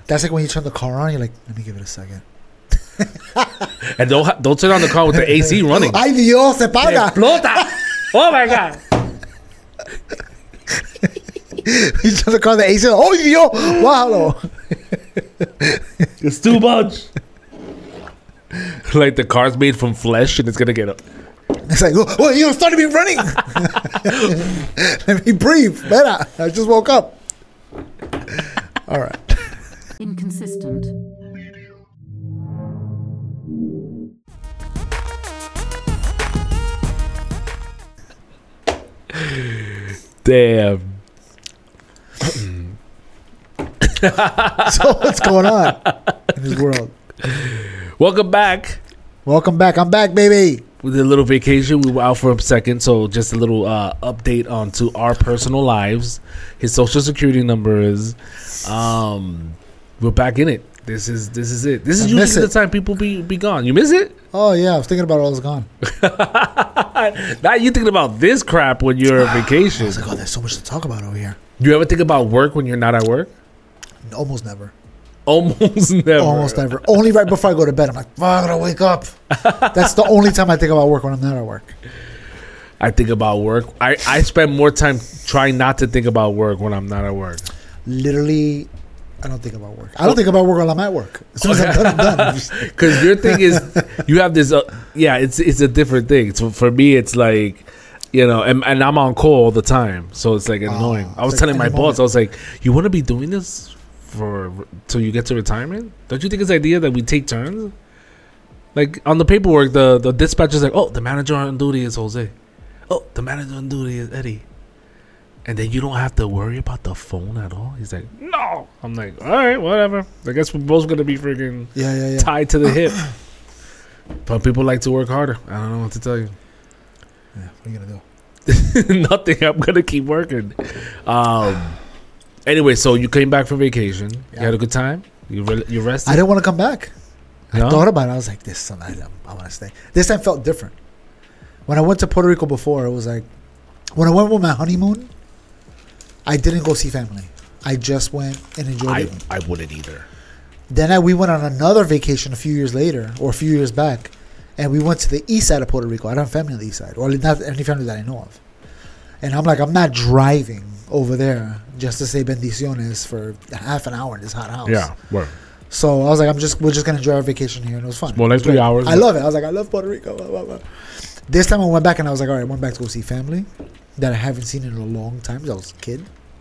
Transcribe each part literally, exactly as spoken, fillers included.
That's like when you turn the car on. You're like, let me give it a second. And don't ha- don't turn on the car with the A C running. Ay Dios, se paga. Explota. Oh my god. You turn the car on the A C. Oh Dios, wow. It's too much. Like the car's made from flesh and it's gonna get up. It's like, oh, oh you started me running. Let me breathe. Better. I just woke up. All right. Inconsistent. Damn. So what's going on in this world? Welcome back. Welcome back. I'm back, baby. We did a little vacation. We were out for a second, so just a little uh, update onto our personal lives. His social security number is. Um, we're back in it. This is this is it. This is I usually the it. time people be be gone. You miss it? Oh yeah, I was thinking about it. I was gone. Now you thinking about this crap when you're on I vacation. was like, oh, there's so much to talk about over here. You ever think about work when you're not at work? Almost never. Almost never. Almost never. Only right before I go to bed. I'm like, fuck, I gotta wake up. That's the only time I think about work when I'm not at work. I think about work. I, I spend more time trying not to think about work when I'm not at work. Literally, I don't think about work. I don't think about work while I'm at work. As soon as I'm done, I'm done. Because your thing is, you have this, uh, yeah, it's it's a different thing. So for me, it's like, you know, and, and I'm on call all the time. So it's like annoying. Oh, I was like telling my any boss, moment. I was like, you want to be doing this for till you get to retirement? Don't you think it's the idea that we take turns? Like on the paperwork, the, the dispatcher's like, oh, the manager on duty is Jose. Oh, the manager on duty is Eddie. And then you don't have to worry about the phone at all. He's like, no. I'm like, all right, whatever. I guess we're both going to be freaking Yeah, yeah, yeah. tied to the hip. But people like to work harder. I don't know what to tell you. Yeah, what are you gonna do? Nothing. I'm going to keep working. Um. Anyway, so you came back from vacation. Yeah. You had a good time? You re- you rested? I didn't want to come back. No? I thought about it. I was like, this time I, I want to stay. This time felt different. When I went to Puerto Rico before, it was like, when I went with my honeymoon, I didn't go see family. I just went and enjoyed I, it. I wouldn't either. Then I, we went on another vacation a few years later, or a few years back, and we went to the east side of Puerto Rico. I don't have family on the east side, or not any family that I know of. And I'm like, I'm not driving over there just to say bendiciones for half an hour in this hot house. Yeah. Well, So I was like, I'm just we're just gonna enjoy our vacation here, and it was fun. more like three Great. hours. I love it. I was like, I love Puerto Rico. Blah, blah, blah. This time I went back and I was like, all right, I went back to go see family that I haven't seen in a long time since I was a kid.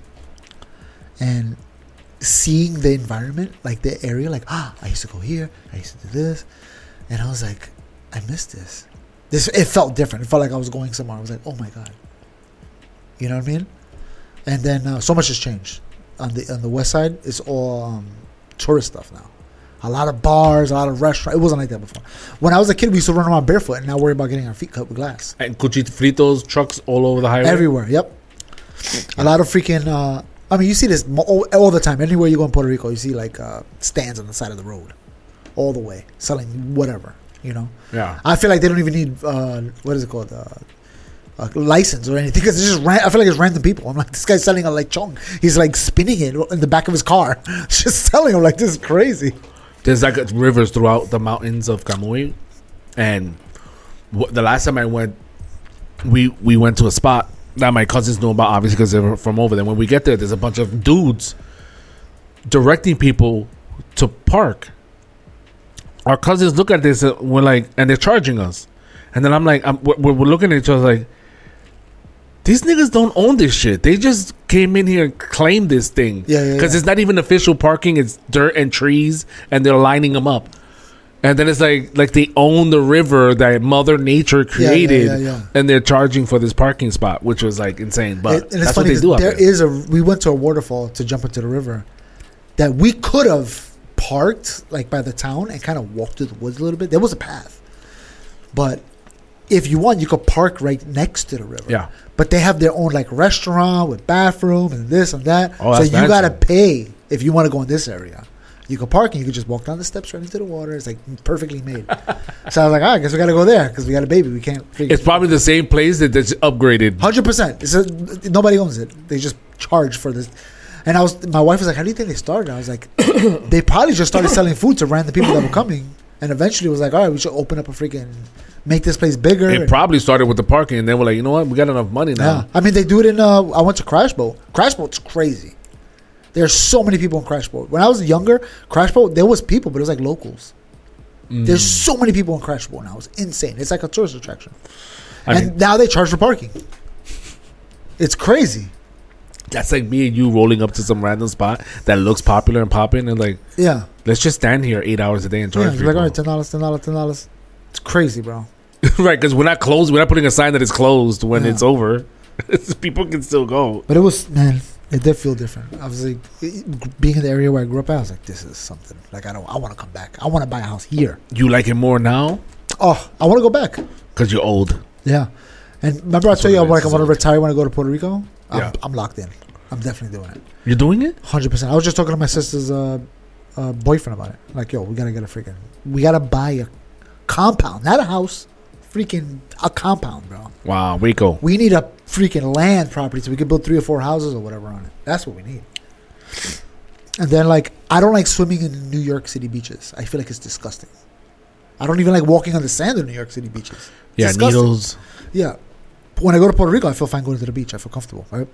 And seeing the environment, like the area, like, ah, I used to go here, I used to do this. And I was like, I missed this. This it felt different. It felt like I was going somewhere. I was like, oh my God. You know what I mean? And then uh, so much has changed. On the on the west side, it's all um, tourist stuff now. A lot of bars, a lot of restaurants. It wasn't like that before. When I was a kid, we used to run around barefoot and not worry about getting our feet cut with glass. And Cuchito Fritos trucks all over the highway. Everywhere, yep. A lot of freaking, uh, I mean, you see this mo- all, all the time. Anywhere you go in Puerto Rico, you see like uh, stands on the side of the road all the way, selling whatever, you know? Yeah. I feel like they don't even need, uh, what is it called? Uh, a license or anything, because it's just ran- I feel like it's random people. I'm like, this guy's selling a lechon. He's like spinning it in the back of his car, just selling. I'm like, this is crazy. There's like rivers throughout the mountains of Camuy, and w- the last time I went, we we went to a spot that my cousins knew about, obviously because they're from over there. When we get there, there's a bunch of dudes directing people to park. Our cousins look at this, and we're like, and they're charging us, and then I'm like, I'm, we're, we're looking at each other like, these niggas don't own this shit. They just came in here and claimed this thing. Yeah, yeah, Because yeah. it's not even official parking. It's dirt and trees, and they're lining them up. And then it's like like they own the river that Mother Nature Yeah, yeah, created, yeah, yeah. and they're charging for this parking spot, which was like insane. But It- and it's that's funny what they do 'cause out there there. is a. We went to a waterfall to jump into the river that we could have parked like by the town and kind of walked through the woods a little bit. There was a path, but if you want, you could park right next to the river. Yeah. But they have their own like restaurant with bathroom and this and that. Oh, so that's you fancy. gotta pay if you want to go in this area. You could park and you could just walk down the steps right into the water. It's like perfectly made. So I was like, ah, I guess we gotta go there because we got a baby. We can't. It's probably the same place that that's upgraded. Hundred percent. It's a, nobody owns it. They just charge for this. And I was, my wife was like, "How do you think they started?" I was like, "They probably just started selling food to random people that were coming, and eventually it was like, all right, we should open up a freaking, make this place bigger." It and, probably started with the parking, and they were like, you know what? We got enough money now. yeah, I mean, they do it in. Uh, I went to Crash Boat. Crash Boat's crazy. There's so many people in Crash Boat. When I was younger, Crash Boat, there was people, but it was like locals. Mm. There's so many people in Crash Boat now. It's insane. It's like a tourist attraction. I and mean, now they charge for parking. It's crazy. that's like me and you rolling up to some random spot that looks popular and popping, and like, Yeah. let's just stand here eight hours a day and Yeah, charge it's people. like, all right, ten dollars, ten dollars, ten dollars. It's crazy, bro. Right, because we're not closed. We're not putting a sign that it's closed when Yeah. it's over. People can still go. But it was, man, it did feel different. I was like, it- being in the area where I grew up at, I was like, this is something. Like, I don't, I want to come back. I want to buy a house here. You like it more now Oh, I want to go back. because you're old. Yeah. And remember, That's I told you, what I'm it like, I is. want to retire when I go to Puerto Rico? I'm, Yeah. I'm locked in. I'm definitely doing it. You're doing it? one hundred percent. I was just talking to my sister's uh, uh, boyfriend about it. Like, yo, we got to get a freaking, we got to buy a compound, not a house, freaking a compound, bro. Wow, Rico. We need a freaking land property so we can build three or four houses or whatever on it. That's what we need. And then, like, I don't like swimming in New York City beaches. I feel like it's disgusting. I don't even like walking on the sand in New York City beaches. It's Yeah, disgusting. needles. Yeah. When I go to Puerto Rico, I feel fine going to the beach. I feel comfortable, right?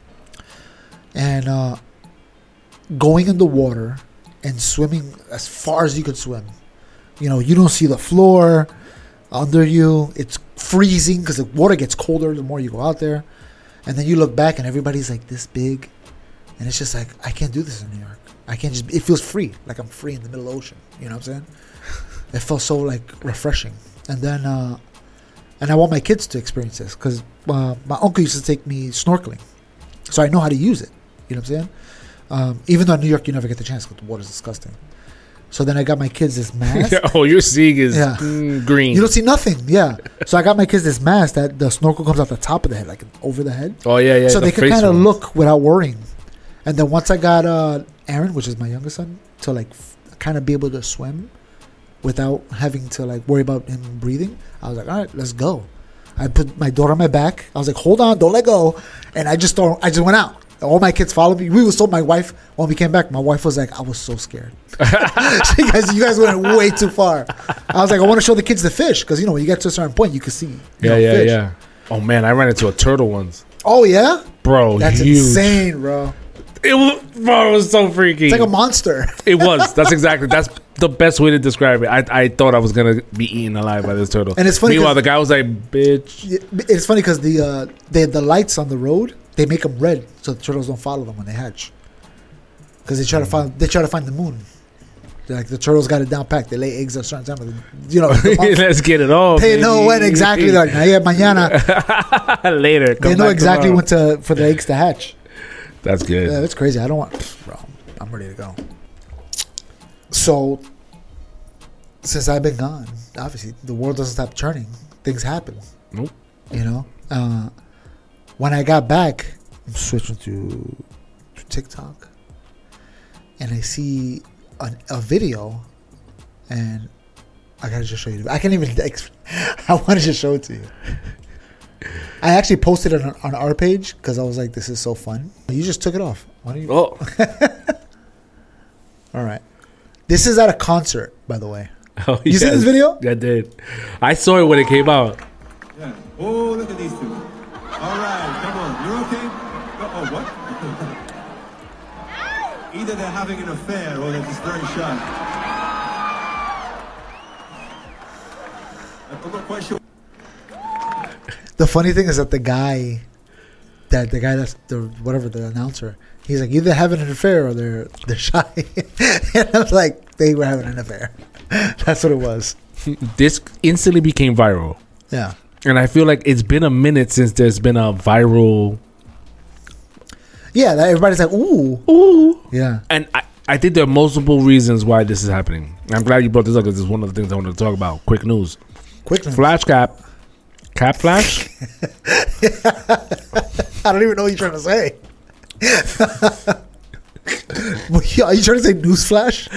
And uh, going in the water and swimming as far as you could swim. You know, you don't see the floor under you. It's freezing because the water gets colder the more you go out there. And then you look back and everybody's like this big. And it's just like, I can't do this in New York. I can't just, it feels free. Like I'm free in the middle of the ocean. You know what I'm saying? It felt so like refreshing. And then, uh, and I want my kids to experience this because uh, my uncle used to take me snorkeling. So I know how to use it. You know what I'm saying? Um, even though in New York you never get the chance because the water's disgusting. So then I got my kids this mask. Yeah, all you're seeing is Yeah. mm, green. You don't see nothing. Yeah. So I got my kids this mask that the snorkel comes out the top of the head, like over the head. oh, yeah, yeah. so the they could face kind of ones. look without worrying. And then once I got uh, Aaron, which is my youngest son, to like f- kind of be able to swim without having to like worry about him breathing, I was like, all right, let's go. I put my daughter on my back. I was like, hold on, don't let go. And I just started, I just went out. All my kids followed me. We was told my wife when we came back. My wife was like, "I was so scared. She guys, you guys went way too far." I was like, "I want to show the kids the fish because you know when you get to a certain point, you can see." you Yeah, know, yeah, fish. yeah. Oh, man, I ran into a turtle once. Oh yeah, Bro, that's huge. insane, bro. It was, bro, it was so freaky. It's like a monster. It was. That's exactly. That's the best way to describe it. I, I thought I was gonna be eaten alive by this turtle. And it's funny Meanwhile, 'cause- the guy was like, "Bitch." It's funny because the uh, they the lights on the road they make them red so the turtles don't follow them when they hatch. Because they try to find they try to find the moon. They're like the turtles got it down packed. They lay eggs at a certain time. Of the, you know, the month. Let's get it on. They know when exactly. They're like, "Nah, yeah, mañana." Later. They know exactly when to for the eggs to hatch. That's good. Yeah, that's crazy. I don't want, bro. I'm ready to go. So, since I've been gone, obviously the world doesn't stop turning. Things happen. Nope. You know, uh, when I got back, I'm switching to, to TikTok, and I see an, a video, and I gotta just show you. I can't even. Exp- I want to just show it to you. I actually posted it on, on our page because I was like, "This is so fun." You just took it off. Why don't you? Oh. All right. This is at a concert, by the way. Oh, You seen this video? I did. I saw it when it came out. Yeah. Oh, look at these two. All right, come on. You're okay? Oh, oh what? Either they're having an affair or they're just very shy. I'm not quite sure. The funny thing is that the guy, that the guy that's the whatever the announcer, he's like either having an affair or they're they're shy, and I was like they were having an affair. That's what it was. This instantly became viral. Yeah. And I feel like it's been a minute since there's been a viral. Yeah. That everybody's like, ooh, Ooh. yeah. And I, I think there are multiple reasons why this is happening. I'm glad you brought this up because it's one of the things I wanted to talk about. Quick news. Quick. news. Flash cap. Cap flash? I don't even know what you're trying to say. Are you trying to say news flash?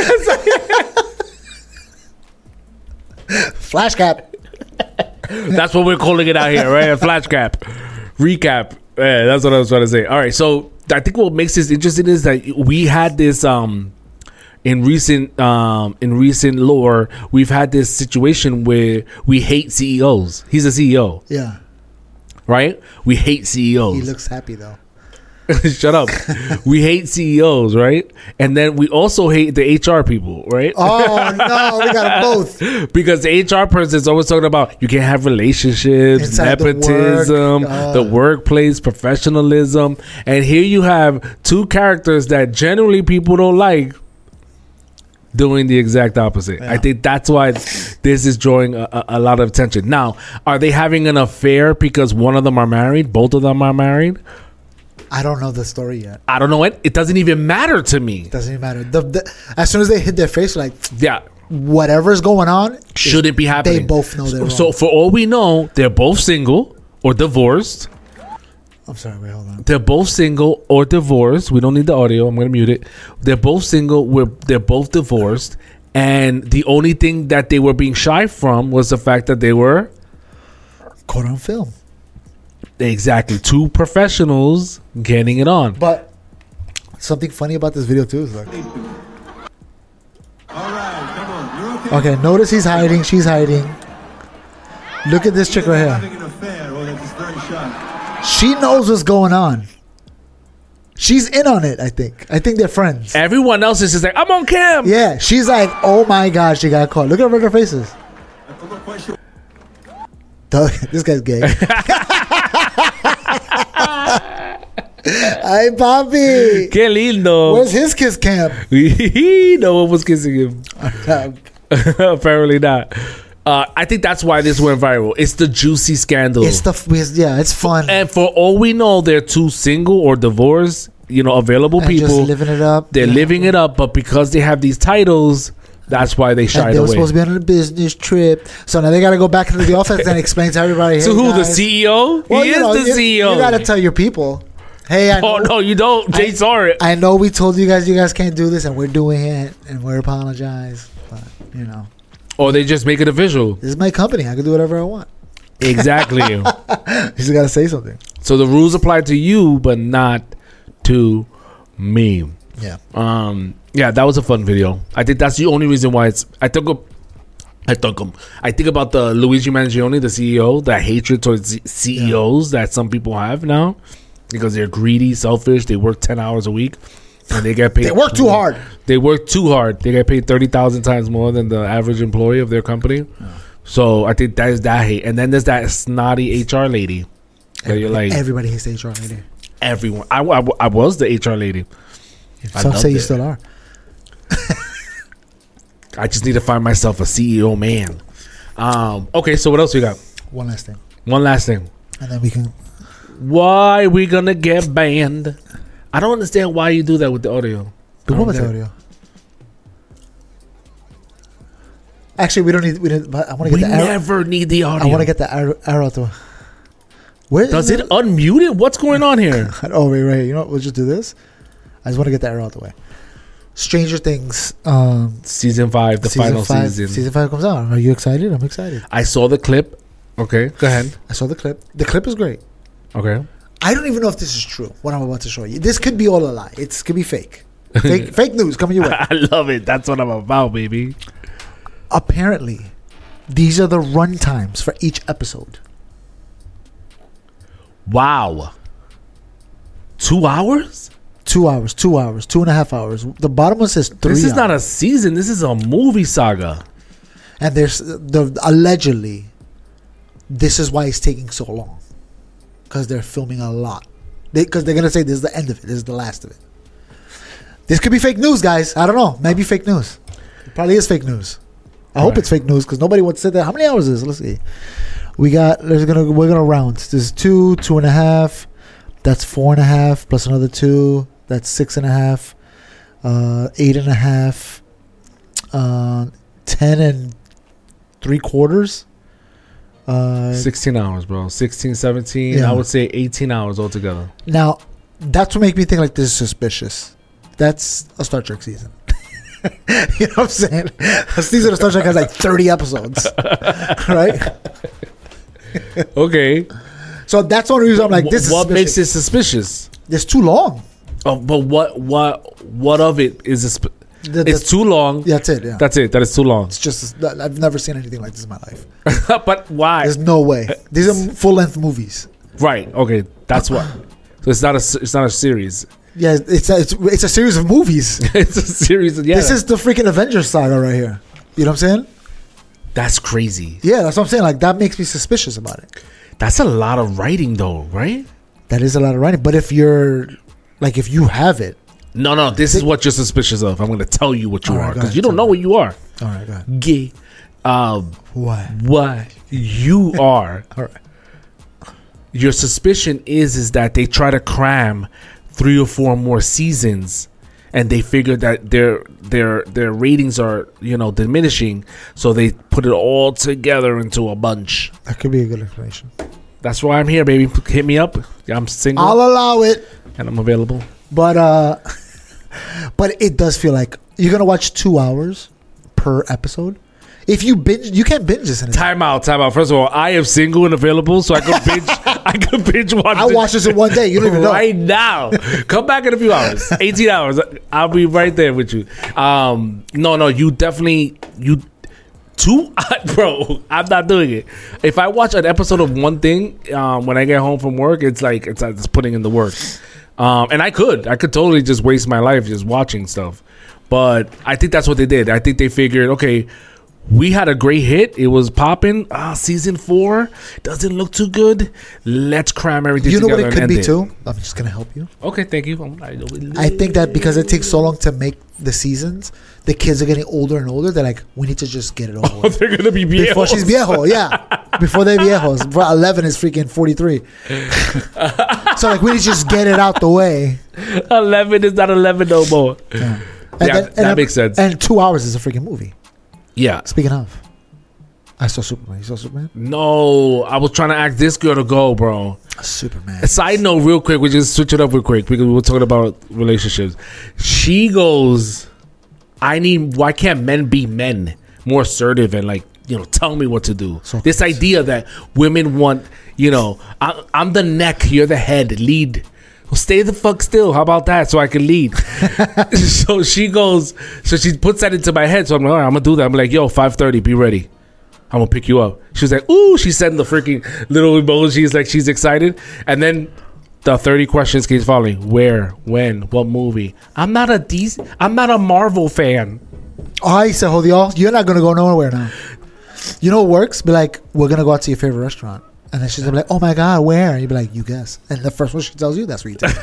Flash cap. That's what we're calling it out here, right? A flash cap. Recap. Yeah, that's what I was trying to say. All right, so I think what makes this interesting is that we had this um in recent um in recent lore, we've had this situation where we hate C E Os. He's a C E O, Yeah. right? We hate C E Os. He looks happy though. Shut up. We hate C E Os, right? And then we also hate the H R people, right? Oh no, we got them both. Because the H R person is always talking about you can't have relationships, Inside the nepotism, work, uh. the workplace, professionalism. And here you have two characters that generally people don't like doing the exact opposite. Yeah. I think that's why this is drawing a, a, a lot of attention. Now, are they having an affair because one of them are married? Both of them are married? I don't know the story yet. I don't know it. It doesn't even matter to me. Doesn't even matter. The, the, as soon as they hit their face, like Yeah. whatever's going on Shouldn't be happening. They both know they're wrong. So for all we know, they're both single or divorced. I'm sorry. Wait, hold on. They're both single or divorced. We don't need the audio. I'm going to mute it. They're both single. We're, they're both divorced. And the only thing that they were being shy from was the fact that they were... Caught on film. Exactly. Two professionals getting it on. But something funny about this video too is like, All right, come on. You're okay. okay, notice he's hiding. She's hiding. Look at this chick right Having here. an affair or that is very shy. She knows what's going on. She's in on it. I think. I think they're friends. Everyone else is just like, I'm on cam. Yeah, she's like, oh my god, she got caught. Look at her regular faces. I'm not quite sure. This guy's gay. Ay, papi. Qué lindo. Where's his kiss cam? No one was kissing him. Apparently not. Uh, I think that's why this went viral. It's the juicy scandal. It's the it's, yeah, it's fun. And for all we know, they're two single or divorced, you know, available And people. just living it up. They're Yeah. living it up, but because they have these titles, that's why they And shied they were away. supposed to be on a business trip, so now they got to go back into the office and explain to everybody. So hey, who, the guys. C E O? Well, he you is know, the you, C E O. You got to tell your people, hey, I know, Oh no, you don't. Jay I- saw it. I know we told you guys you guys can't do this, and we're doing it, and we're apologize, but you know, Or they just make it official. this is my company. I can do whatever I want. Exactly. You just got to say something. So the rules apply to you, but not to me. Yeah. Um, yeah, that was a fun video. I think that's the only reason why it's. I took a. I took him. I think about the Luigi Mangione, the C E O, that hatred towards C E Os that some people have now because they're greedy, selfish. They work ten hours a week and they get paid. They work too hard. They work too hard. They get paid thirty thousand times more than the average employee of their company. So I think that is that hate. And then there's that snotty H R lady. That you're like Everybody hates the H R lady. everyone. I, I, I was the H R lady. I Some loved say you it. still are. I just need to find myself a C E O man. Um, okay, so what else we got? One last thing, One last thing. and then we can. Why we gonna get banned? I don't understand why you do that with the audio. But I what don't was the get it. audio? Actually, we don't need. We didn't. But I want to We get the arrow. never need the audio. I want to get the arrow, arrow to. Where Does is it unmute it? What's going on here? Oh wait, right. You know what? We'll just do this. I just want to get the arrow out the way. Stranger Things. Um, Season five, the season final five, season. Season five comes out. Are you excited? I'm excited. I saw the clip. Okay, go ahead. I saw the clip. The clip is great. Okay. I don't even know if this is true. What I'm about to show you. This could be all a lie. It could be fake. Fake, fake news coming your way. I love it. That's what I'm about, baby. Apparently, these are the run times for each episode. Wow. Two hours? Two hours, two hours, two and a half hours. The bottom one says three. This is hours. not a season. This is a movie saga. And there's the allegedly, this is why it's taking so long, because they're filming a lot. Because they, are gonna say this is the end of it. This is the last of it. This could be fake news, guys. I don't know. Maybe fake news. It probably is fake news. I hope Right. it's fake news because nobody would say that. How many hours is this? Let's see. We got. There's gonna. We're gonna round. This is two, two and a half. That's four and a half plus another two. That's six and a half. Uh, eight and a half. Uh, ten and three quarters. Uh, sixteen hours, bro. sixteen, seventeen. Yeah. I would say eighteen hours altogether. Now, that's what make me think like this is suspicious. That's a Star Trek season. You know what I'm saying? A season of Star Trek has like thirty episodes, right? Okay. So that's the only reason I'm like, this what is makes suspicious. it suspicious? It's too long. Oh, but what what what of it is? A sp- The- it's the- too long. That's it. Yeah. That's it. That is too long. It's just that- I've never seen anything like this in my life. But why? There's no way. These are full length movies. Right. Okay. That's what. So it's not a s- it's not a series. Yeah, it's a, it's it's a series of movies. It's a series. Yeah. This is the freaking Avengers saga right here. You know what I'm saying? That's crazy. Yeah, that's what I'm saying. Like that makes me suspicious about it. That's a lot of writing, though, right? That is a lot of writing. But if you're like, if you have it, No, no. This is what you're suspicious of. I'm going to tell you what you All right, are go because ahead, you don't tell know me. what you are. all right, go ahead. Gay. Um, What? what you are. All right. Your suspicion is is that they try to cram three or four more seasons, and they figure that their their their ratings are you know diminishing, so they put it all together into a bunch. That could be a good explanation. That's why I'm here, baby. Hit me up. I'm single I'll allow it. and I'm available. But uh, but it does feel like you're gonna watch two hours per episode. If you binge, you can't binge this in a day. Time out, time out. First of all, I am single and available, so I could binge. I could binge watch. I watch this in one day. You don't even know. Right now. Come back in a few hours. eighteen hours. I'll be right there with you. Um, no, no, you definitely you two bro, I'm not doing it. If I watch an episode of one thing, um, when I get home from work, it's like it's like it's putting in the work. Um, and I could. I could totally just waste my life just watching stuff. But I think that's what they did. I think they figured, okay, we had a great hit. It was popping. Ah, season four doesn't look too good. Let's cram everything You know what together it could and be end too? I'm just gonna help you. it. Okay, thank you. I'm- I think that because it takes so long to make the seasons, the kids are getting older and older. They're like, we need to just get it over with. they're gonna be viejos. Before she's viejo, yeah. Before they're viejos. Bro, eleven is freaking forty-three. So like, we need to just get it out the way. eleven is not eleven no more. Yeah, Yeah, that then- makes sense. And two hours is a freaking movie. Yeah. Speaking of, I saw Superman. You saw Superman? No, I was trying to ask this girl to go, bro. Superman. A side note, real quick, we just switch it up real quick because we were talking about relationships. She goes, I need, why can't men be men? More assertive and like, you know, tell me what to do. So- this idea that women want, you know, I, I'm the neck, you're the head, lead. Well, stay the fuck still. How about that? So I can lead. So she goes, so she puts that into my head. So I'm like, all right, I'm going to do that. I'm like, yo, five thirty, be ready. I'm gonna pick you up. She was like, ooh, she sent the freaking little emojis like she's excited. And then the thirty questions keeps following. Where, when, what movie? I'm not a D C, I'm not a Marvel fan. Oh, I said, hold y'all. You're not gonna go nowhere now. You know what works? Be like, we're gonna go out to your favorite restaurant, and then she's gonna be like, oh my god, where? And you be like, you guess. And the first one she tells you, that's where you take.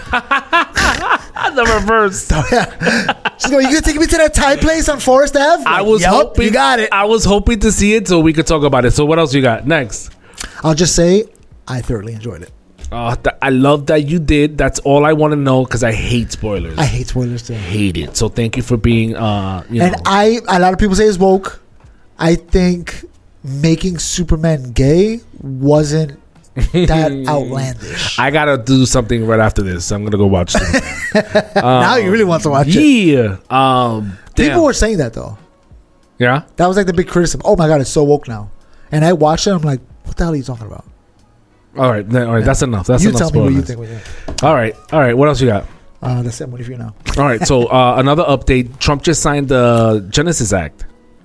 The reverse. So yeah, she's going, you gonna take me to that Thai place on Forest Ave? I Like, was yup, hoping you got it. I was hoping to see it so we could talk about it. So what else you got next? I'll just say, I thoroughly enjoyed it. Uh, th- I love that you did. That's all I want to know because I hate spoilers. I hate spoilers too. hate it. So thank you for being, uh, you And know. I, a lot of people say it's woke. I think making Superman gay wasn't that outlandish. I gotta do something right after this. I'm gonna go watch it. now you really want to watch it. Yeah. Um. Damn. People were saying that though. Yeah. That was like the big criticism. Oh my god, it's so woke now. And I watched it. I'm like, what the hell are you talking about? All right. then- All right. That's enough. That's you enough. tell me what you spoilers. think. What you All right. All right. What else you got? Uh, that's it. What if you know? All right. So uh, another update. Trump just signed the Genesis Act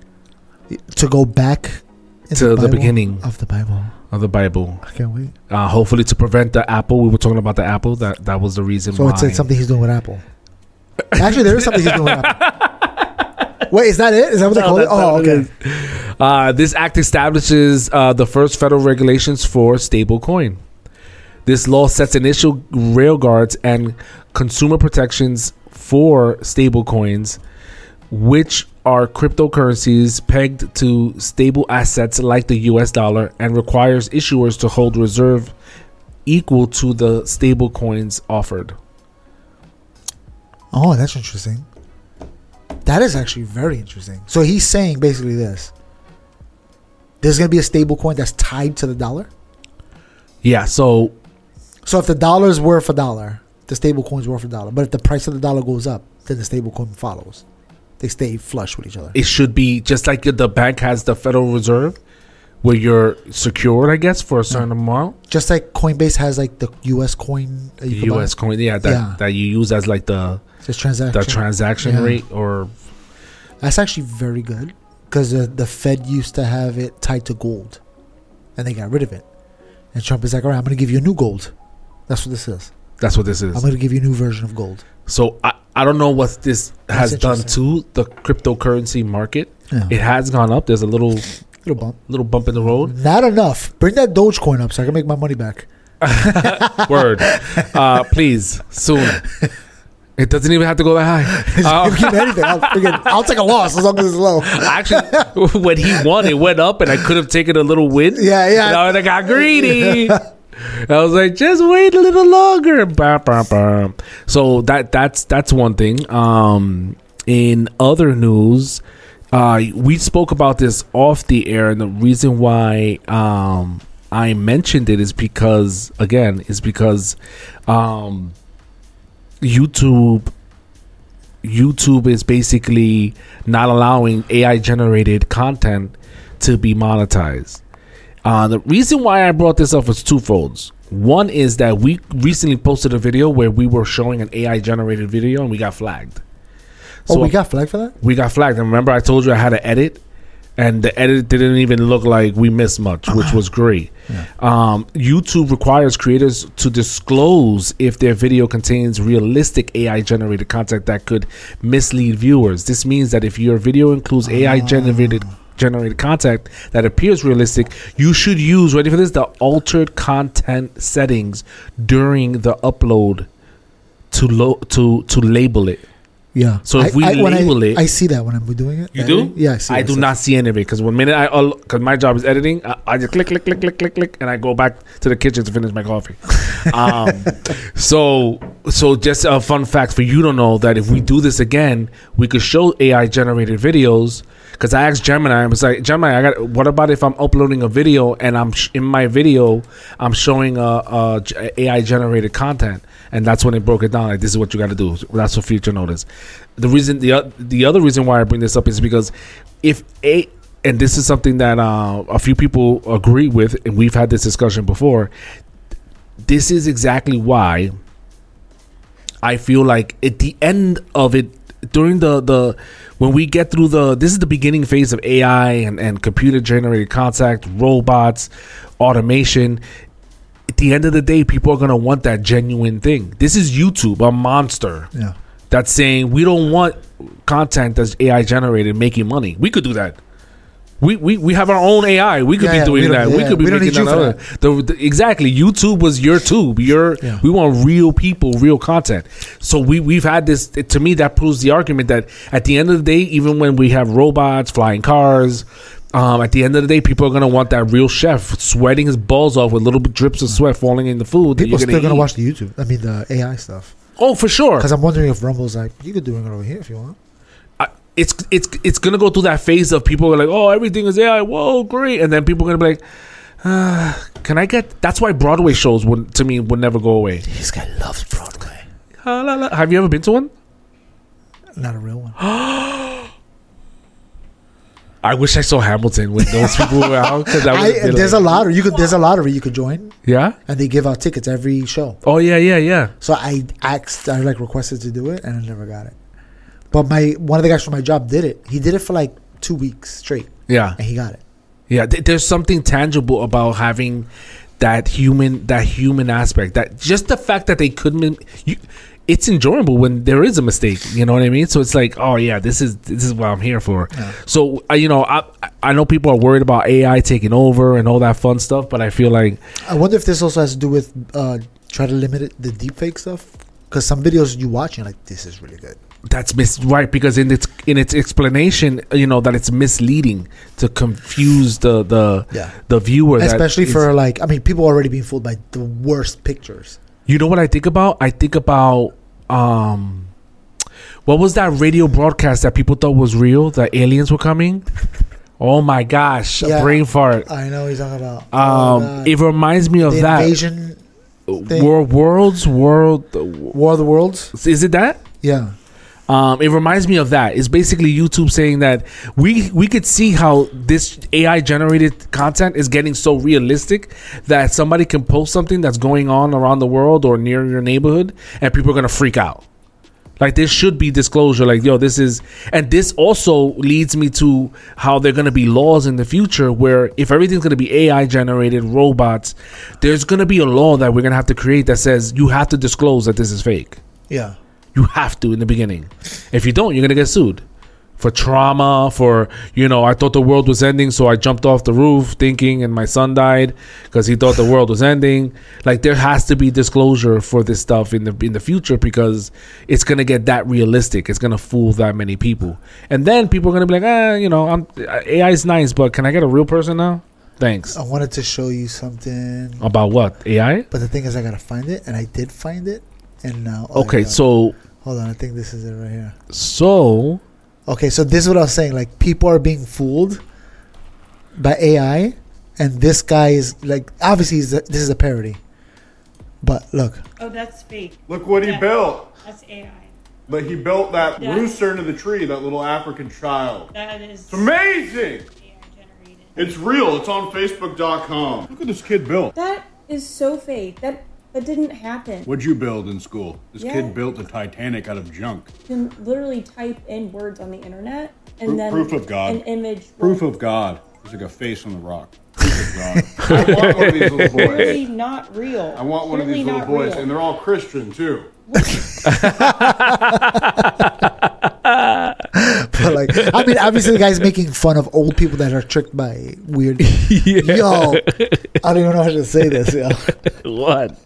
To go back in To the Bible beginning. of the Bible. of the Bible. I can't wait. Uh, hopefully to prevent the Apple. We were talking about the Apple. That that was the reason So why. it's, it's something he's doing with Apple. Actually, there is something he's doing with Apple. Wait, is that it? Is that what they No, call it? that's not Oh, what it okay. is. Uh, this act establishes uh, the first federal regulations for stablecoin. This law sets initial railguards and consumer protections for stablecoins, which are cryptocurrencies pegged to stable assets like the U S dollar, and requires issuers to hold reserve equal to the stablecoins offered. Oh, that's interesting. That is actually very interesting. So he's saying basically this. There's going to be a stable coin that's tied to the dollar. Yeah, so So if the dollar is worth a dollar, the stable coin's worth a dollar. But if the price of the dollar goes up, then the stable coin follows. They stay flush with each other. it should be just like the bank has the Federal Reserve, where you're secured, I guess, for a certain amount. Just like Coinbase has like the U S coin. That you can U S buy. coin, yeah, that Yeah. that you use as like the It's a transaction. the transaction Yeah. rate, or That's actually very good because the, the Fed used to have it tied to gold, and they got rid of it. And Trump is like, "All right, I'm going to give you a new gold." That's what this is. that's what this is. I'm going to give you a new version of gold. So I, I don't know what this has That's done interesting. to the cryptocurrency market. Yeah. It has gone up. There's a little Little bump. little bump in the road. Not enough. Bring that Dogecoin up so I can make my money back. Word, uh, please soon. It doesn't even have to go that high. Um, Give me anything. I'll, friggin- I'll take a loss as long as it's low. Actually, when he won, it went up, and I could have taken a little win. Yeah, yeah. And I, was- I got greedy. I was like, just wait a little longer. Bah, bah, bah. So that that's that's one thing. Um, in other news, uh, we spoke about this off the air, and the reason why um, I mentioned it is because, again, is because um, YouTube. YouTube is basically not allowing A I generated content to be monetized. Uh, the reason why I brought this up was twofold. One is that we recently posted a video where we were showing an A I generated video and we got flagged. Oh, we got flagged for that? we got flagged. And remember, I told you I had to edit, and the edit didn't even look like we missed much, which was great. Yeah. Um, YouTube requires creators to disclose if their video contains realistic A I generated content that could mislead viewers. This means that if your video includes A I generated generated content that appears realistic, you should use, ready for this, the altered content settings during the upload to lo- to to label it. Yeah. So if we when label I, it- I see that when I'm doing it. You editing. do? Yeah, I see I it. do So- not see any of it because one minute I, because my job is editing, I, I just click, click, click, click, click, click, and I go back to the kitchen to finish my coffee. um, so, so just a fun fact for you to know that if we do this again, we could show A I generated videos. Because I asked Gemini, I was like, Gemini, I got. What about if I'm uploading a video and I'm sh- in my video, I'm showing a, a g- A I generated content, and that's when it broke it down. Like, this is what you got to do. That's for future notice. The reason, the o- the other reason why I bring this up is because if a and this is something that uh, a few people agree with, and we've had this discussion before. This is exactly why I feel like at the end of it, during the the when we get through the this is the beginning phase of A I and, and computer generated contact, robots, automation. At the end of the day, people are gonna want that genuine thing. This is YouTube, a monster Yeah. that's saying we don't want content that's A I generated making money. We could do that. We, we we have our own A I. We could Yeah, be yeah, doing we don't- that. We yeah, could be we don't making need you that. for Other, the, the, exactly. YouTube was your tube. Your Yeah. we want real people, real content. So we we've had this. To me, that proves the argument that at the end of the day, even when we have robots, flying cars, um, at the end of the day, people are gonna want that real chef sweating his balls off with little drips of sweat falling in the food. that People you're still gonna eat. watch the YouTube. I mean, the A I stuff. Oh, for sure. Because I'm wondering if Rumble's like, you could do it over here if you want. I, it's it's it's gonna go through that phase of people are like, oh, everything is A I, whoa, great, and then people are gonna be like, uh, can I get? That's why Broadway shows would to me would never go away. This guy loves Broadway. Ah, la, la. Have you ever been to one? Not a real one. I wish I saw Hamilton when those people were out because I, I, there's a lottery. You could. There's a lottery you could join, yeah. and they give out tickets every show. Oh yeah, yeah, yeah. So I asked, I like requested to do it, and I never got it. But my one of the guys from my job did it. He did it for like two weeks straight, Yeah, and he got it. yeah. Th- there's something tangible about having that human, that human aspect. That just the fact that they couldn't. You, it's enjoyable when there is a mistake. You know what I mean? So it's like, oh yeah, this is this is what I'm here for. Yeah. So uh, you know, I I know people are worried about A I taking over and all that fun stuff, but I feel like I wonder if this also has to do with uh, try to limit it, the deepfake stuff. Because some videos you watch, you're like, this is really good. that's mis- right because in its in its explanation, you know, that it's misleading to confuse the the Yeah. the viewer, that Especially is- for like, I mean, people are already being fooled by the worst pictures. You know what I think about? I think about um, what was that radio broadcast that people thought was real? That aliens were coming. Oh my gosh, a Yeah. brain fart. I know what he's talking about. Um, Oh, it reminds me of the that. invasion thing. World Worlds World. War of the Worlds. Is it that? Yeah. Um, it reminds me of that. It's basically YouTube saying that we we could see how this A I generated content is getting so realistic that somebody can post something that's going on around the world or near your neighborhood, and people are gonna freak out. Like, there should be disclosure. Like, yo, this is, and this also leads me to how there are going to be laws in the future where if everything's going to be A I generated robots, there's going to be a law that we're going to have to create that says you have to disclose that this is fake. Yeah. You have to in the beginning. If you don't, you're going to get sued for trauma, for, you know, I thought the world was ending, so I jumped off the roof thinking, and my son died because he thought the world was ending. Like, there has to be disclosure for this stuff in the in the future because it's going to get that realistic. It's going to fool that many people. And then people are going to be like, ah, you know, I'm, A I is nice, but can I get a real person now? Thanks. I wanted to show you something. About what? A I? But the thing is, I got to find it, and I did find it. And now. Okay, I so. Hold on, I think this is it right here. So. Okay, so this is what I was saying. Like, people are being fooled by A I, and this guy is like, obviously, he's a, this is a parody. But look, Oh, that's fake. Look what he Yeah. built. That's A I. But he built that Yeah. rooster into the tree, that little African child. That is It's amazing. A I generated. It's real. It's on Facebook dot com. Look what this kid built. That is so fake. That that didn't happen. What'd you build in school? This Yeah. kid built the Titanic out of junk. You can literally type in words on the internet and Pro- then proof of God. an image. Proof will- of God. There's like a face on the rock. Proof of God. I want one of these little boys. Clearly not real. I want one of Clearly these little not boys, real. and they're all Christian too. but like, I mean, obviously, the guy's making fun of old people that are tricked by weird. Yo, I don't even know how to say this. Yo. What?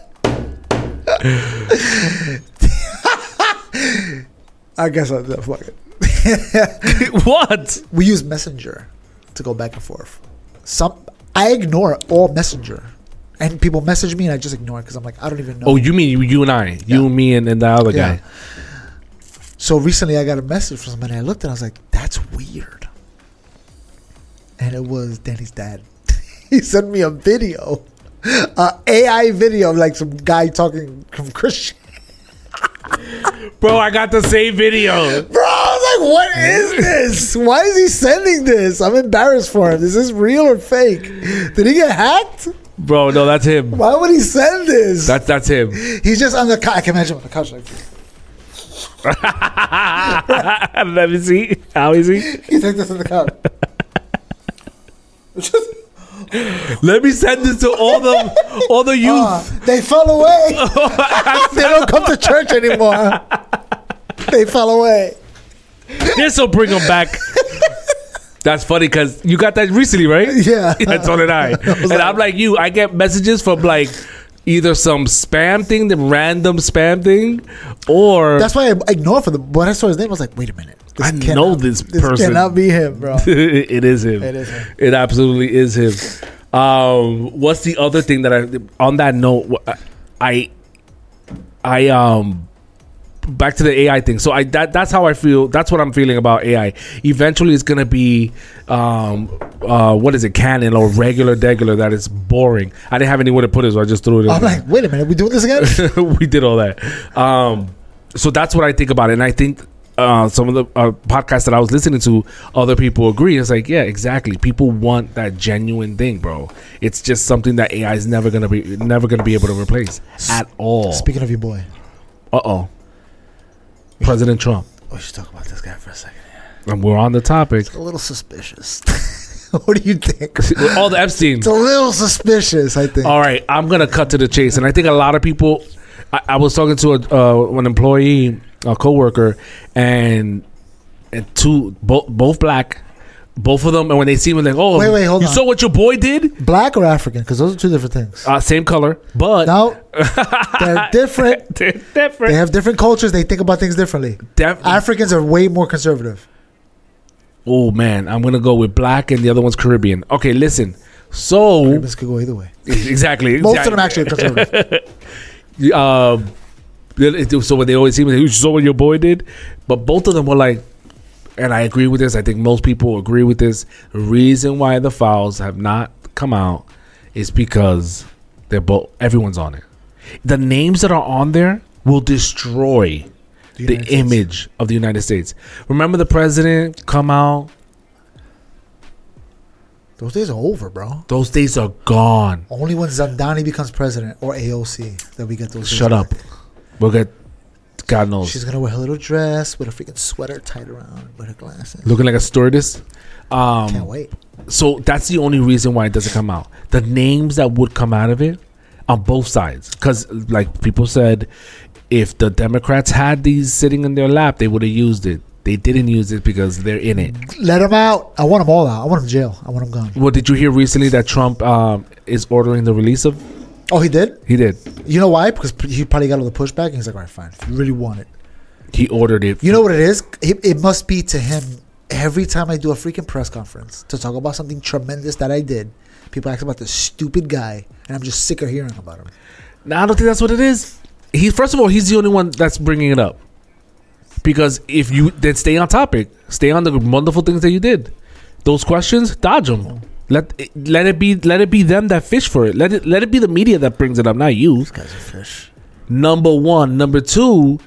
I guess I'll do fuck it. What? We use Messenger to go back and forth. Some I ignore all Messenger, and people message me, and I just ignore it because I'm like, I don't even know. Oh, you mean you, you and I? You Yeah. and me and, and the other Yeah. guy. So recently, I got a message from somebody. I looked and I was like, "That's weird," and it was Danny's dad. He sent me a video, a A I video of like some guy talking from Christian. Bro, I got the same video. Bro, I was like, "What is this? Why is he sending this?" I'm embarrassed for him. Is this real or fake? Did he get hacked? Bro, no, that's him. Why would he send this? That's that's him. He's just on the couch. I can imagine him on the couch like this. Let me see. How is he? He's like this on the couch. Just, Let me send this to all the all the youth. uh, they fell away. They don't come to church anymore. They fell away. This will bring them back. That's funny because you got that recently, right? Yeah. Yeah, so did I. And I'm like you. I get messages from like either some spam thing, the random spam thing, or That's why I ignore for the. When I saw his name, I was like, "Wait a minute, I know this This person. cannot be him, bro." it is him. It is him. It absolutely is him. Um, what's the other thing that I? On that note, I, I um, back to the A I thing. So I that that's how I feel. That's what I'm feeling about A I. Eventually, it's gonna be um, uh, what is it, canon or regular, degular? That is boring. I didn't have anywhere to put it, so I just threw it in. I'm like, "Wait a minute, we doing this again?" We did all that. Um, so that's what I think about it, and I think uh, some of the uh, podcasts that I was listening to, other people agree. It's like, yeah, exactly. People want that genuine thing, bro. It's just something that A I is never gonna be, never gonna be able to replace at all. Speaking of your boy, Uh oh, President Trump, we should talk about this guy for a second. and we're on the topic. A little suspicious. What do you think? All the Epstein. It's a little suspicious, I think. All right, I'm gonna cut to the chase, and I think a lot of people. I, I was talking to a, uh, an employee, a coworker, and and two both both black, both of them, and when they see me, like, oh, Wait, wait, hold you on. saw what your boy did? Black or African? Because those are two different things. Uh, same color, but No, they're different. they're They different. have different cultures. They think about things differently. Def- Africans are way more conservative. oh man, I'm gonna go with black, and the other one's Caribbean. Okay, listen. So This could go either way. exactly, Most exactly. of them actually are conservative. Um, so when they always see me, you saw what your boy did, but both of them were like, and I agree with this. I think most people agree with this. The reason why the files have not come out is because they're both. Everyone's on it. The names that are on there will destroy the, The United States. image of the United States. Remember the president come out? Those days are over, bro. Those days are gone. Only when Zandani becomes president or A O C that we get those. days Shut up. back. We'll get, God knows. She's gonna wear her little dress with a freaking sweater tied around with her glasses. Looking like a stewardess. Um, Can't wait. So that's the only reason why it doesn't come out. The names that would come out of it on both sides. Because, like people said, if the Democrats had these sitting in their lap, they would have used it. They didn't use it because they're in it. Let them out. I want them all out. I want them in jail. I want them gone. Well, did you hear recently that Trump um, is ordering the release of? Oh, he did? He did. You know why? Because he probably got all the pushback. And he's like, all right, fine. If you really want it. He ordered it. You know what it is? It, it must be to him every time I do a freaking press conference to talk about something tremendous that I did. People ask about this stupid guy. And I'm just sick of hearing about him. No, I don't think that's what it is. He first of all, he's the only one that's bringing it up. Because if you then stay on topic, stay on the wonderful things that you did. Those questions, dodge them. Let it, let it be let it be them that fish for it. Let it let it be the media that brings it up, not you. These guys are fish. Number one, number two.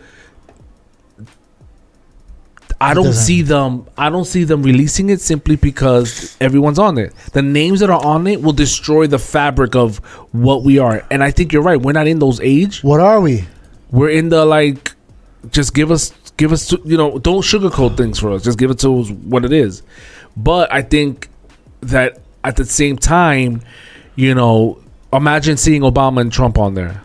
I It don't doesn't- see them. I don't see them releasing it simply because everyone's on it. The names that are on it will destroy the fabric of what we are. And I think you're right. We're not in those age. What are we? We're in the like, just give us, give us, you know, don't sugarcoat things for us. Just give it to us what it is. But I think that at the same time, you know, imagine seeing Obama and Trump on there.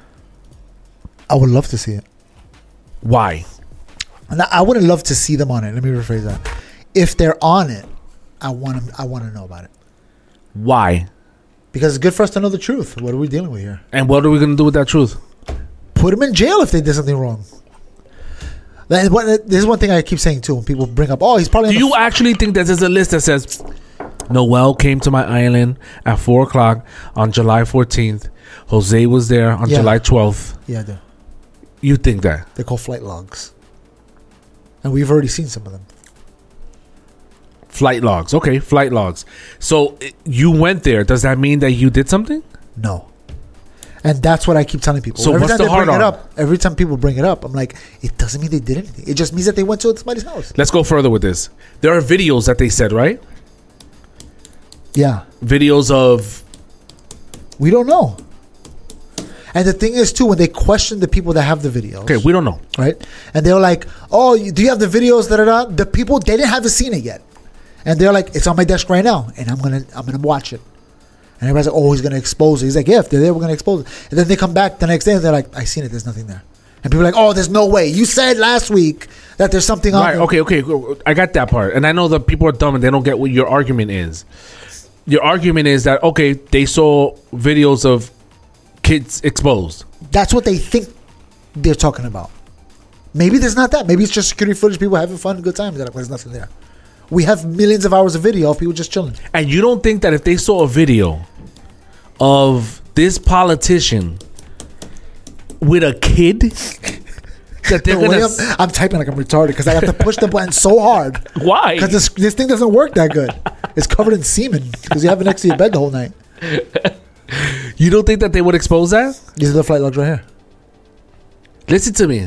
I would love to see it. Why? And I wouldn't love to see them on it. Let me rephrase that. If they're on it, I want them, I want to know about it. Why? Because it's good for us to know the truth. What are we dealing with here? And what are we going to do with that truth? Put them in jail if they did something wrong. That is what, this is one thing I keep saying too. When people bring up, oh, he's probably. Do on the you f-" actually think that there's a list that says Noel came to my island at four o'clock on July fourteenth? Jose was there on Yeah. July twelfth. Yeah, I do. You think that? They're called flight logs, and we've already seen some of them. Flight logs. Okay, flight logs. So i- you went there. Does that mean that you did something? No. And that's what I keep telling people. So every what's time the they bring hard it on? up, every time people bring it up, I'm like, it doesn't mean they did anything. It just means that they went to somebody's house. Let's go further with this. There are videos that they said, right? Yeah. Videos of We don't know. And the thing is, too, when they question the people that have the videos, okay, we don't know. right? And they're like, "Oh, you- do you have the videos?" Da da da. The people they didn't haven't seen it yet, and they're like, "It's on my desk right now, and I'm gonna I'm gonna watch it." And everybody's like, "Oh, he's gonna expose it." He's like, "Yeah, if they're there, we're gonna expose it." And then they come back the next day and they're like, "I seen it. There's nothing there." And people are like, "Oh, there's no way. You said last week that there's something on Right? there." Okay. Okay. I got that part, and I know that people are dumb and they don't get what your argument is. Your argument is that okay, they saw videos of kids exposed. That's what they think they're talking about. Maybe there's not that. Maybe it's just security footage, people having fun, good times. They're like, "There's nothing there." We have millions of hours of video of people just chilling. And you don't think that if they saw a video of this politician with a kid, that they're The way gonna I'm, I'm typing like I'm retarded because I have to push the button so hard. why? Because this, this thing doesn't work that good. It's covered in semen because you have it next to your bed the whole night. You don't think that they would expose that? These are the flight logs right here. Listen to me.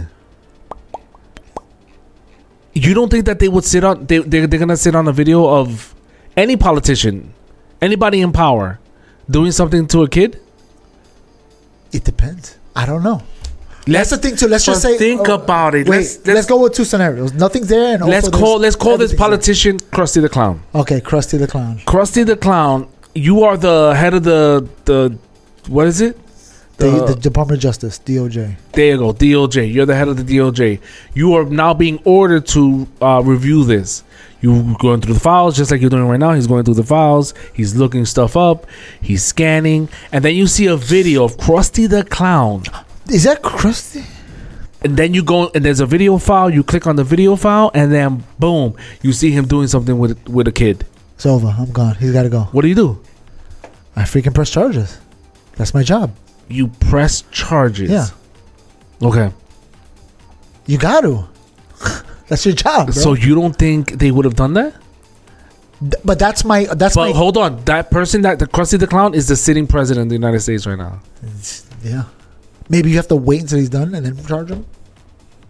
You don't think that they would sit on they they're, they're gonna sit on a video of any politician, anybody in power, doing something to a kid? It depends. I don't know. Let's That's the thing too. Let's just but say. think oh, about it. Wait, Let's- let's, let's- go with two scenarios. Nothing's there, and let's also call there's let's call this everything's politician Krusty the Clown. there. Okay, Krusty the Clown. Krusty the Clown, you are the head of the the what is it? The, The- the Department of Justice, D O J. There you go, D O J. You're the head of the D O J. You are now being ordered to uh, review this. You're going through the files just like you're doing right now. He's going through the files. He's looking stuff up. He's scanning. And then you see a video of Krusty the Clown. Is that Krusty? And then you go, and there's a video file. You click on the video file, and then boom, you see him doing something with with a kid. It's over. I'm gone. He's got to go. What do you do? I freaking press charges. That's my job. You press charges. Yeah. Okay. You got to. That's your job, bro. So you don't think they would have done that? Th- but that's my. That's But my. hold on, that person that the Krusty the Clown is the sitting president of the United States right now. Yeah. Maybe you have to wait until he's done and then charge him.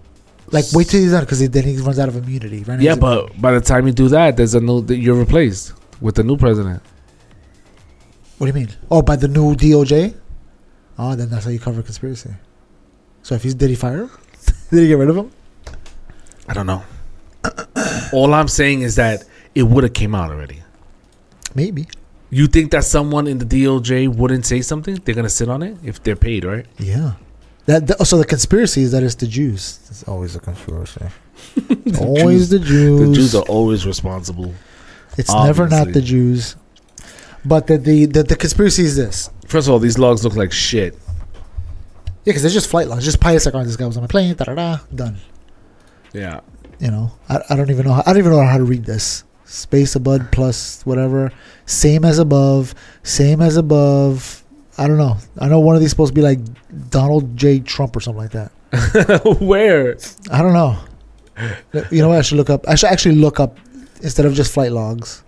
Like, wait till he's done, because then he runs out of immunity. Right? Yeah, but by the time you do that, there's a new. You're replaced with the new president. What do you mean? Oh, by the new D O J? Oh, then that's how you cover conspiracy. So if he's did he fire him? Did he get rid of him? I don't know. All I'm saying is that it would have came out already. Maybe. You think that someone in the D O J wouldn't say something? They're gonna sit on it if they're paid, right? Yeah. That the, so the conspiracy is that it's the Jews. It's always a conspiracy. the always Jews, the Jews. The Jews are always responsible. It's obviously. never not the Jews. But the, the the the conspiracy is this. First of all, these logs look like shit. Yeah, because they're just flight logs. Just pilots like, oh, this guy was on my plane. Da da da. Done. Yeah. You know, I, I don't even know. How, I don't even know how to read this. Space above plus whatever. Same as above. Same as above. I don't know. I know one of these is supposed to be like Donald J. Trump or something like that. Where? I don't know. You know what? I should look up. I should actually look up instead of just flight logs.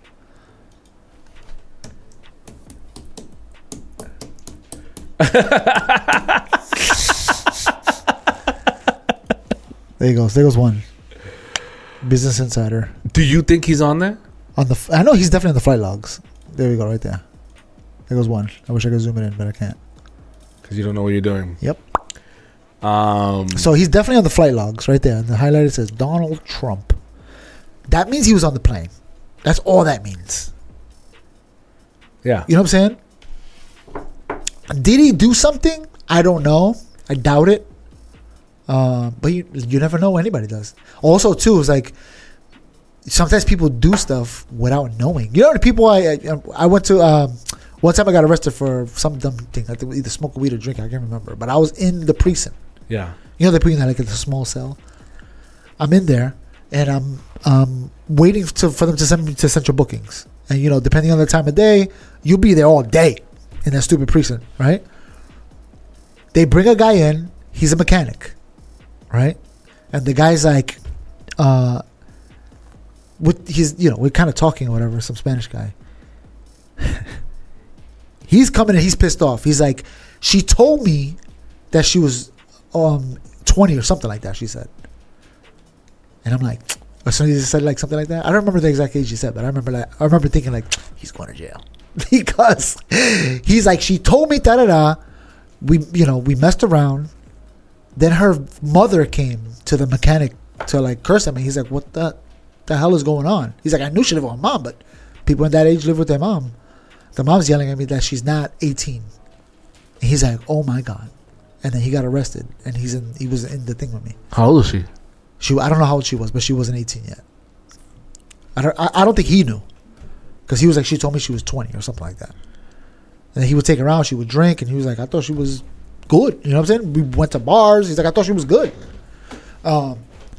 There you go. There goes one. Business Insider. Do you think he's on there? On the, f- I know he's definitely on the flight logs. There we go, right there. There goes one. I wish I could zoom it in, but I can't. Because you don't know what you're doing. Yep. Um. So he's definitely on the flight logs right there. The highlighter says Donald Trump. That means he was on the plane. That's all that means. Yeah. You know what I'm saying? Did he do something? I don't know. I doubt it. Uh, but you you never know what anybody does. Also, too, it's like sometimes people do stuff without knowing. You know the people I I, I went to. Um, one time I got arrested for some dumb thing. I think either smoke weed or drink. I can't remember. But I was in the precinct. Yeah. You know they put you in like a small cell. I'm in there and I'm um, waiting to for them to send me to central bookings. And you know, depending on the time of day, you'll be there all day in that stupid precinct, right? They bring a guy in. He's a mechanic, right? And the guy's like, uh, with he's you know we're kind of talking or whatever. Some Spanish guy. He's coming and he's pissed off. He's like, she told me that she was um twenty or something like that. She said, and I'm like, or somebody just said like something like that. I don't remember the exact age he said, but I remember that. I remember thinking like, he's going to jail because he's like, she told me da da da. We you know we messed around. Then her mother came to the mechanic to like curse him, and he's like, what the the hell is going on? He's like, I knew she lived with her mom, but people in that age live with their mom. The mom's yelling at me that she's not eighteen. And he's like, oh my God. And then he got arrested, and he's in. He was in the thing with me. How old is she? She, I don't know how old she was, but she wasn't eighteen yet. I don't. I, I don't think he knew, because he was like, she told me she was twenty or something like that. And then he would take her out. She would drink, and he was like, I thought she was good. You know what I'm saying? We went to bars. He's like, I thought she was good. Um,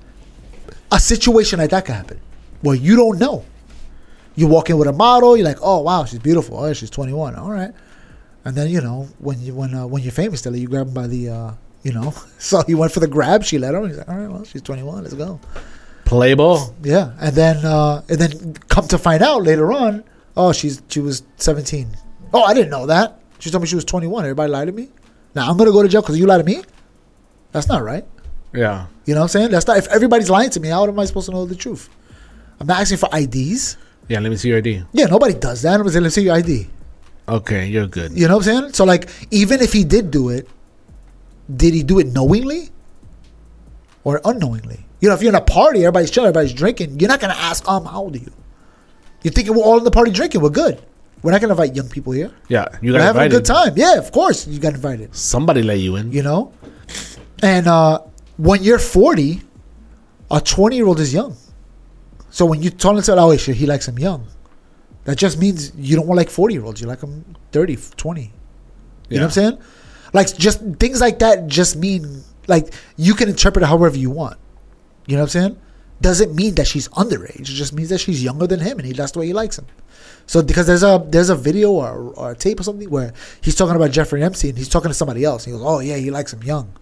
a situation like that could happen, where you don't know. You walk in with a model. You're like, oh wow, she's beautiful. Oh, she's twenty-one. All right. And then, you know, when you when uh, when you're famous, still, you grab them by the, uh, you know. So he went for the grab. She let him. He's like, all right, well, she's twenty-one. Let's go. Play ball. Yeah, and then uh, and then come to find out later on, oh, she's she was seventeen. Oh, I didn't know that. She told me she was twenty-one. Everybody lied to me. Now I'm gonna go to jail because you lied to me. That's not right. Yeah. You know what I'm saying? That's not. If everybody's lying to me, how am I supposed to know the truth? I'm not asking for I Ds. Yeah, let me see your I D. Yeah, nobody does that. Nobody says, let's see your I D. Okay, you're good. You know what I'm saying? So, like, even if he did do it, did he do it knowingly or unknowingly? You know, if you're in a party, everybody's chilling, everybody's drinking, you're not going to ask, um, how old are you? You're thinking we're all in the party drinking. We're good. We're not going to invite young people here. Yeah, you We're got having invited. a good time. Yeah, of course you got invited. Somebody let you in. You know? And uh, when you're forty, a twenty-year-old is young. So when you tell him, oh, wait, he likes him young, that just means you don't want like forty-year-olds. You like them thirty, twenty. You Yeah. know what I'm saying? Like, just things like that just mean, like, you can interpret it however you want. You know what I'm saying? Doesn't mean that she's underage. It just means that she's younger than him, and he, that's the way he likes him. So because there's a there's a video or, or a tape or something where he's talking about Jeffrey Epstein, he's talking to somebody else. He goes, oh, yeah, he likes him young.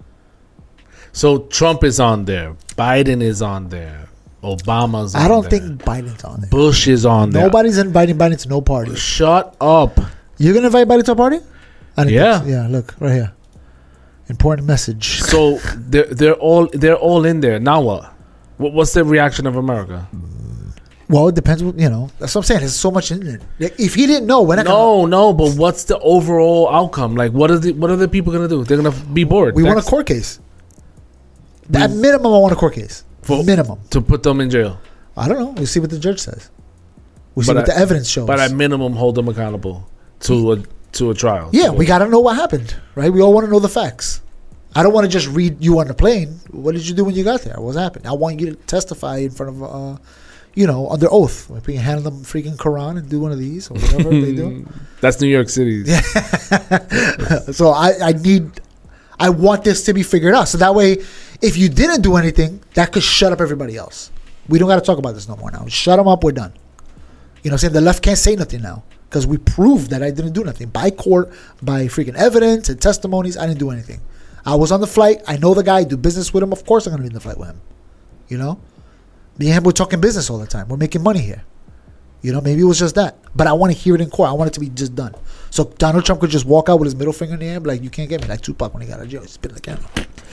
So Trump is on there. Biden is on there. Obama's on I don't there. think Biden's on there. Bush is on there. Nobody's inviting Biden to no party. Shut up. You're going to invite Biden to a party? I didn't Yeah. think so. Yeah, look, right here. Important message. So they're they're all they're all in there. Now what? What what's the reaction of America? Well, it depends. What, you know, that's what I'm saying. There's so much in there. Like, if he didn't know, we're not No, no, but what's the overall outcome? Like, what are the what are the people gonna do? They're gonna be bored. We want a That's- court case. At minimum, I want a court case. For- minimum. to put them in jail. I don't know. We'll see what the judge says. We'll see But what I- the evidence shows. But at minimum, hold them accountable to a to a trial. yeah, So- we got to know what happened, right? We all want to know the facts. I don't want to just read you on the plane. What did you do when you got there? What happened? I want you to testify in front of, uh, you know, under oath. Like we can hand them freaking Quran and do one of these or whatever they do. That's New York City. Yeah. So I, I need, I want this to be figured out. So that way, if you didn't do anything, that could shut up everybody else. We don't got to talk about this no more now. Shut them up. We're done. You know what I'm saying? The left can't say nothing now because we proved that I didn't do nothing. By court, by freaking evidence and testimonies, I didn't do anything. I was on the flight. I know the guy. I do business with him. Of course I'm going to be in the flight with him. You know? Me and him, we're talking business all the time. We're making money here. You know, maybe it was just that. But I want to hear it in court. I want it to be just done. So Donald Trump could just walk out with his middle finger in the air and be like, you can't get me. Like Tupac when he got out of jail. He spit in the camera.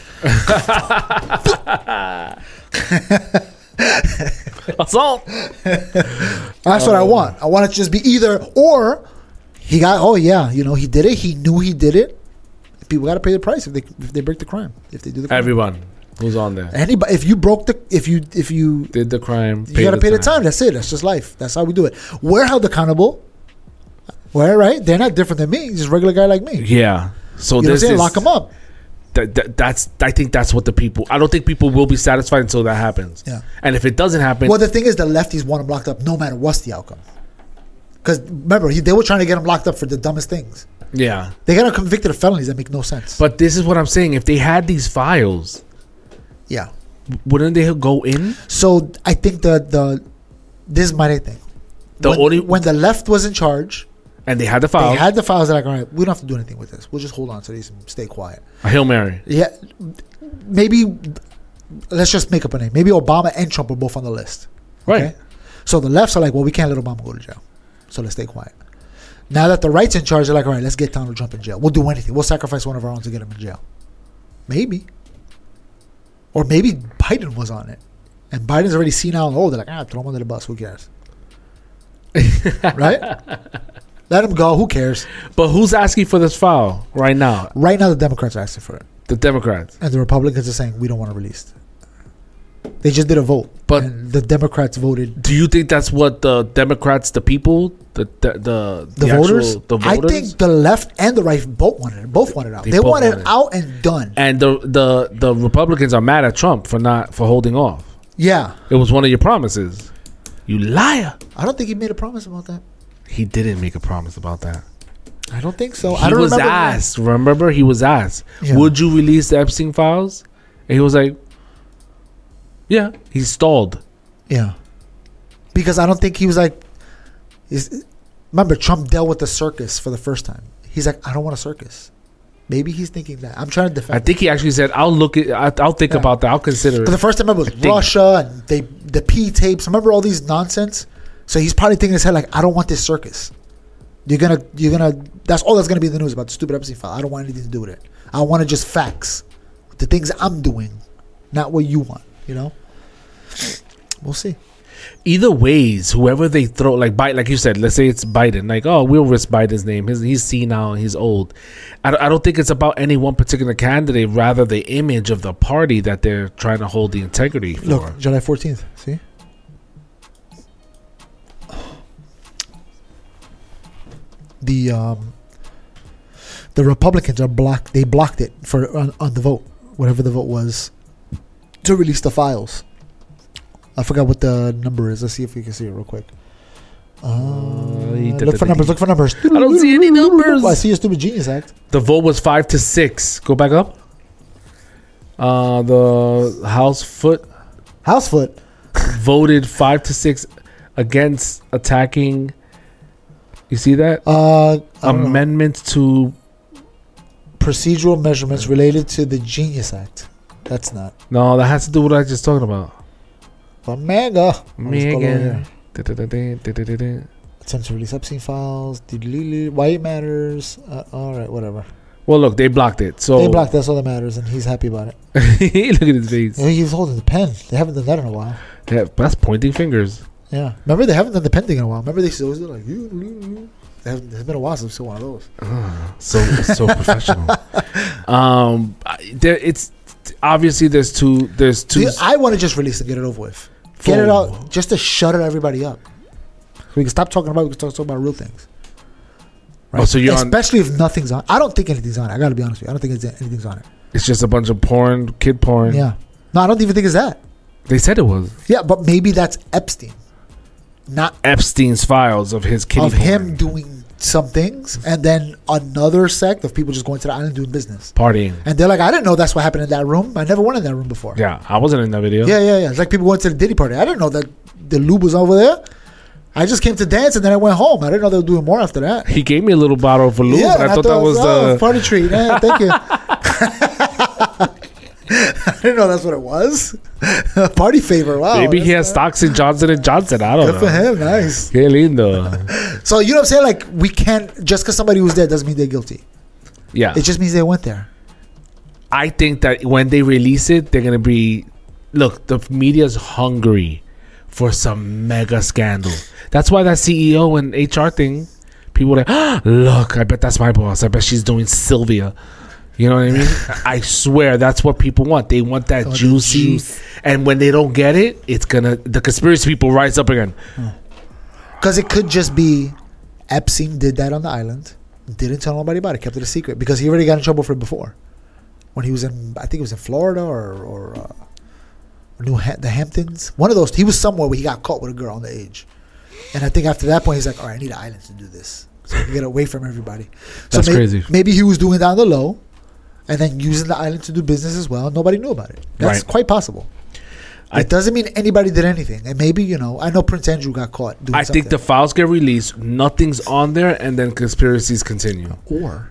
Assault. That's what I want. I want it to just be either or he got, oh, yeah, you know, he did it. He knew he did it. People got to pay the price if they if they break the crime. If they do the crime. Everyone who's on there Anybody, if you broke the, if you, if you, did the crime. you got to pay the time. That's it. That's just life. That's how we do it. We're held accountable. We're right. They're not different than me. Just a regular guy like me. Yeah. So You know what I'm there's saying? this, Lock them up. That, that, that's I think that's what the people. I don't think people will be satisfied until that happens. Yeah. And if it doesn't happen, Well, the thing is, the lefties want him locked up no matter what's the outcome. Because remember, he, they were trying to get him locked up for the dumbest things. yeah. They got him convicted of felonies that make no sense. But this is what I'm saying. If they had these files, yeah. wouldn't they go in? So I think the the this is my thing. The when, only when the left was in charge, and they had the files. they had the files. They're like, all right, we don't have to do anything with this. We'll just hold on to these and stay quiet. a Hail Mary. Yeah, maybe let's just make up a name. Maybe Obama and Trump are both on the list. Right. So the lefts are like, well, we can't let Obama go to jail, so let's stay quiet. Now that the right's in charge, they're like, all right, let's get Donald Trump in jail. We'll do anything. We'll sacrifice one of our own to get him in jail. Maybe. Or maybe Biden was on it. And Biden's already seen out, oh, they're like, ah, throw him under the bus. Who cares? Right? Let him go. Who cares? But who's asking for this file right now? Right now, the Democrats are asking for it. The Democrats. And the Republicans are saying, we don't want to release it. They just did a vote. But- and the Democrats voted. Do you think that's what the Democrats, the people, the the the, The, actual- voters? the I voters, think the left and the right both wanted it. Both wanted it out. They They, both want it wanted it. out and done. and the the the Republicans are mad at Trump for not for holding off. Yeah. It was one of your promises. You liar. I don't think he made a promise about that. He didn't make a promise about that. I don't think so. He I don't was remember. asked. Remember, he was asked, Yeah. "Would you release the Epstein files?" And he was like, "Yeah." He stalled. Yeah. Because I don't think he was like. Is, remember, Trump dealt with the circus for the first time. He's like, I don't want a circus. Maybe he's thinking that. I'm trying to defend. I think he actually said, "I'll look at. I- I'll think Yeah. about that. I'll consider For the it." first time, it was think- Russia and they the P tapes. Remember all these nonsense? So he's probably thinking in his head like, I don't want this circus. You're gonna, you're gonna. That's all that's gonna be in the news about the stupid Epstein file. I don't want anything to do with it. I want to just facts, the things I'm doing, not what you want. You know. We'll see. Either ways, whoever they throw, like Biden, like you said, let's say it's Biden, like, oh, we'll risk Biden's name. He's, he's senile, he's old. I don't, I don't think it's about any one particular candidate, rather the image of the party that they're trying to hold the integrity for. Look, July fourteenth. See. The um, the Republicans are blocked. They blocked it for on, on the vote, whatever the vote was, to release the files. I forgot what the number is. Let's see if we can see it real quick. Uh, look for numbers. Look for numbers. I don't see any numbers. Well, I see a stupid genius act. The vote was five to six. Go back up. Uh, the House foot Housefoot. voted five to six against attacking. You see that Uh, I don't know. amendment to? Procedural measurements related to the Genius Act. That's not. No, that has to do with what I was just talking about. For mega. Mega. Da-da-da-da-da-da-da. Attempt to release Epstein files. Why it matters. Uh, all right, whatever. Well, look, they blocked it. So They blocked. That's all that matters, and he's happy about it. Look at his face. Yeah, he was holding the pen. They haven't done that in a while. Yeah, that's pointing fingers. Yeah, remember they haven't done the pen thing in a while. Remember they always do like you. They haven't- It's been a while since I've seen one of those. So so professional. Um, I- there it's obviously there's two. There's two. Dude, I want to just release and get it over with. Get it Oh. out just to shut everybody up. So we can stop talking about. We can talk, talk about real things. Oh, so you're on. Especially if nothing's on. I don't think anything's on it. I got to be honest with you. I don't think it's, anything's on it. It's just a bunch of porn, kid porn. Yeah. No, I don't even think it's that. They said it was Yeah, but maybe that's Epstein, not Epstein's files of his kitty of porn. him doing some things, and then another sect of people just going to the island doing business. partying. And they're like, I didn't know that's what happened in that room. I never went in that room before. Yeah, I wasn't in that video. Yeah, yeah, yeah. It's like people going to the Diddy party. I didn't know that the lube was over there. I just came to dance and then I went home. I didn't know they were doing more after that. He gave me a little bottle of lube. Yeah, and I, thought that was oh, the. party treat. Yeah, thank you. I didn't know that's what it was. Party favor. Wow. Maybe he that's- has stocks in Johnson and Johnson. I don't Good know. for him. Nice. Qué lindo. So you know what I'm saying? Like we can't just because somebody was there doesn't mean they're guilty. Yeah, It just means they went there. I think that when they release it, they're gonna be. Look, the media's hungry for some mega scandal. That's why that C E O and H R thing, people are like, ah, look, I bet that's my boss. I bet she's doing Sylvia. You know what I mean? I swear that's what people want. They want that Oh, the juicy. juice. And when they don't get it, it's gonna the conspiracy people rise up again. Because it could just be Epstein did that on the island, didn't tell nobody about it, kept it a secret because he already got in trouble for it before. When he was in, I think it was in Florida or or uh, New ha- the Hamptons, one of those. He was somewhere where he got caught with a girl underage, and I think after that point he's like, all right, I need an island to do this, so I can get away from everybody. So That's may- crazy. Maybe he was doing it down the low, and then using the island to do business as well. Nobody knew about it. That's Right. quite possible. I- It doesn't mean anybody did anything, and maybe you know. I know Prince Andrew got caught doing I something. think the files get released, nothing's on there, and then conspiracies continue. Or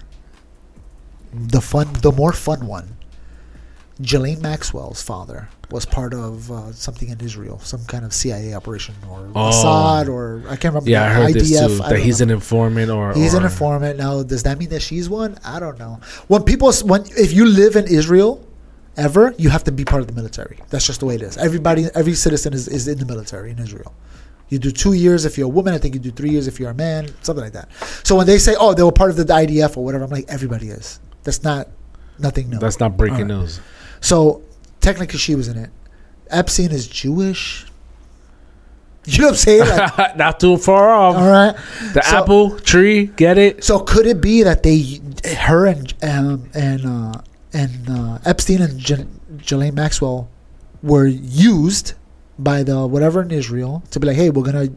the fun, the more fun one. Ghislaine Maxwell's father was part of uh, something in Israel, some kind of C I A operation, or Oh. Assad, or I can't remember. Yeah, I the heard I D F, this too. I That don't he's know. an informant, or He's or, an informant now. Does that mean that she's one? I don't know. When people, when if you live in Israel, ever, you have to be part of the military. That's just the way it is. Everybody, every citizen is, is in the military in Israel. You do two years if you're a woman. I think you do three years if you're a man. Something like that. So when they say, "Oh, they were part of the I D F or whatever," I'm like, everybody is. That's not nothing new. That's not breaking All right. news. So technically, she was in it. Epstein is Jewish. You know what I'm saying? Like, Not too far off. all right. The So- apple tree, get it? So could it be that they, her and um, and uh, and uh, Epstein and J- Ghislaine Maxwell were used by the whatever in Israel to be like, hey, we're gonna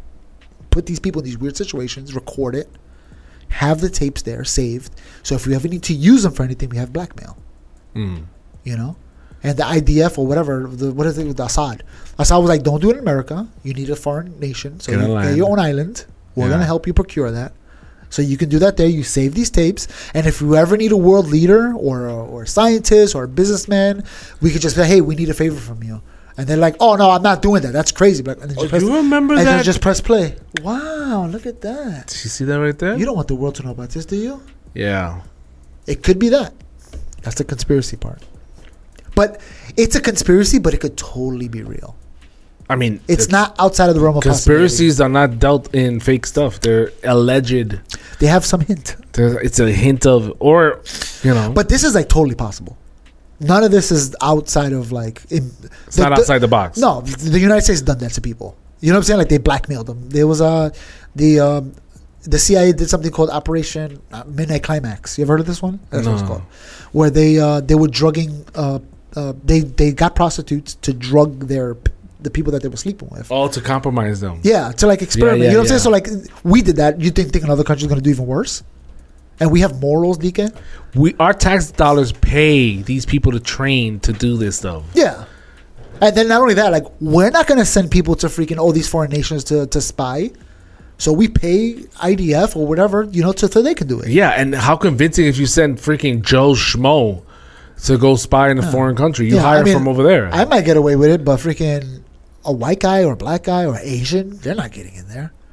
put these people in these weird situations, record it, have the tapes there saved, so if we ever need to use them for anything, we have blackmail. Mm. You know, and the I D F or whatever, the, what is it with Assad? Assad was like, don't do it in America. You need a foreign nation, so Get a you land. get your own island. We're Yeah. gonna help you procure that, so you can do that there. You save these tapes, and if you ever need a world leader or a, or a scientist or a businessman, we could just say, hey, we need a favor from you. And they're like, oh no, I'm not doing that. That's crazy. But and then Oh, just press, you remember and that? then just press play. Wow, look at that. You see that right there? You don't want the world to know about this, do you? yeah. It could be that. That's the conspiracy part. But it's a conspiracy, but it could totally be real. I mean, It's the not outside of the realm of possibility. Conspiracies are not dealt in fake stuff. They're alleged. They have some hint. They're, it's a hint of, or, you know, But this is like totally possible. None of this is outside of like. In, it's not outside the box. No, the United States done that to people. You know what I'm saying? Like they blackmailed them. There was a the um, the C I A did something called Operation uh, Midnight Climax. You ever heard of this one? That's what it's No. called. Where they uh, they were drugging. Uh, uh, they they got prostitutes to drug their the people that they were sleeping with. All to compromise them. Yeah, to like experiment. yeah, you know what I'm yeah. saying? So like we did that. You think think another country's gonna do even worse? And we have morals, D K? We Our tax dollars pay these people to train to do this stuff. Yeah. And then not only that, like we're not gonna send people to freaking all these foreign nations to, to spy. So we pay I D F or whatever, you know, so, so they can do it. Yeah, and how convincing if you send freaking Joe Schmo to go spy in a foreign country. You Yeah, hire I mean, from over there. I might get away with it, but freaking a white guy or a black guy or Asian, they're not getting in there.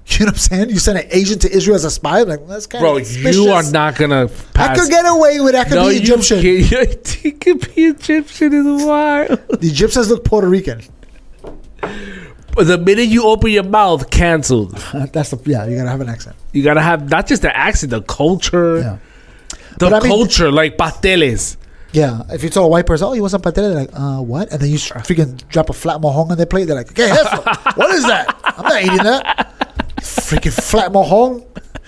You know what I'm saying? You send an agent to Israel as a spy. Like, well, that's kind Bro, of suspicious. you are not gonna I pass. could get away with. I could no, be Egyptian. You, can't. You could be Egyptian is wild. The Egyptians look Puerto Rican. But the minute you open your mouth, canceled. That's the yeah. You gotta have an accent. You gotta have not just the accent, the culture, Yeah. the But I mean- culture, like pasteles. Yeah. If you tell a white person, oh, you want some patel? They're like, uh, what? And then you freaking drop a flat mohong on their plate. They're like, okay, eso. What is that? I'm not eating that. Freaking flat mohong.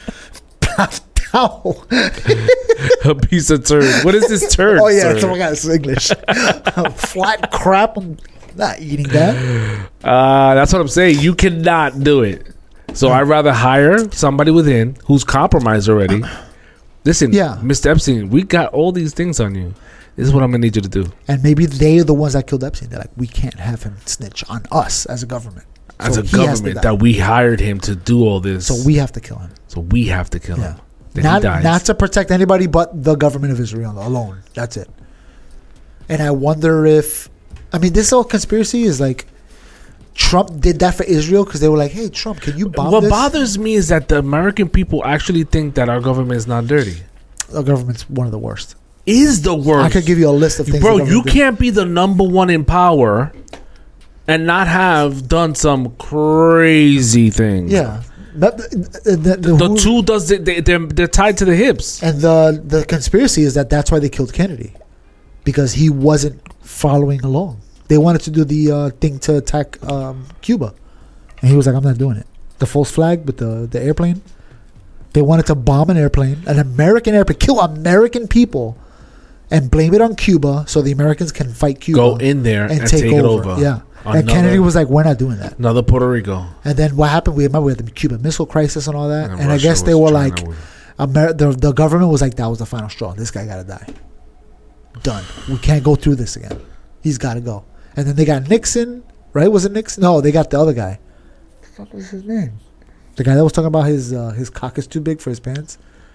Ow. A piece of turd. What is this turd? Oh yeah, sir? oh my God, it's English. Flat crap. I'm not eating that. Uh, that's what I'm saying. You cannot do it. So I'd rather hire somebody within who's compromised already. Listen, Yeah. Mister Epstein, we got all these things on you. This is what I'm gonna need you to do. And maybe they're the ones that killed Epstein. They're like, we can't have him snitch on us as a government. As So a he has to government die. that we hired him to do all this. So we have to kill him. So we have to kill Yeah. him. Then Not he dies. not to protect anybody but the government of Israel alone. That's it. And I wonder if, I mean, this whole conspiracy is like, Trump did that for Israel because they were like, hey, Trump, can you bomb what this? bothers me is that the American people actually think that our government is not dirty. The government's one of the worst. Is the worst. I could give you a list of things. Bro, the you government did. can't be the number one in power and not have done some crazy things. Yeah. But the, the, the, The who- two does it, they, they're, they're tied to the hips. And the the conspiracy is that that's why they killed Kennedy, because he wasn't following along. They wanted to do the uh, thing to attack um, Cuba, and he was like, "I'm not doing it." The false flag with the the airplane. They wanted to bomb an airplane, an American airplane, kill American people, and blame it on Cuba so the Americans can fight Cuba. Go in there and, take, it over. Yeah. And Another- Kennedy was like, "We're not doing that." Another Puerto Rico. And then what happened? We remember we had the Cuban Missile Crisis and all that. And And, I Russia guess they was were trying like, to- Amer- the, the government was like, that was the final straw. This guy got to die. Done. We can't go through this again. He's got to go. And then they got Nixon, right? Was it Nixon? No, they got the other guy. What the fuck was his name? The guy that was talking about his uh, his cock is too big for his pants.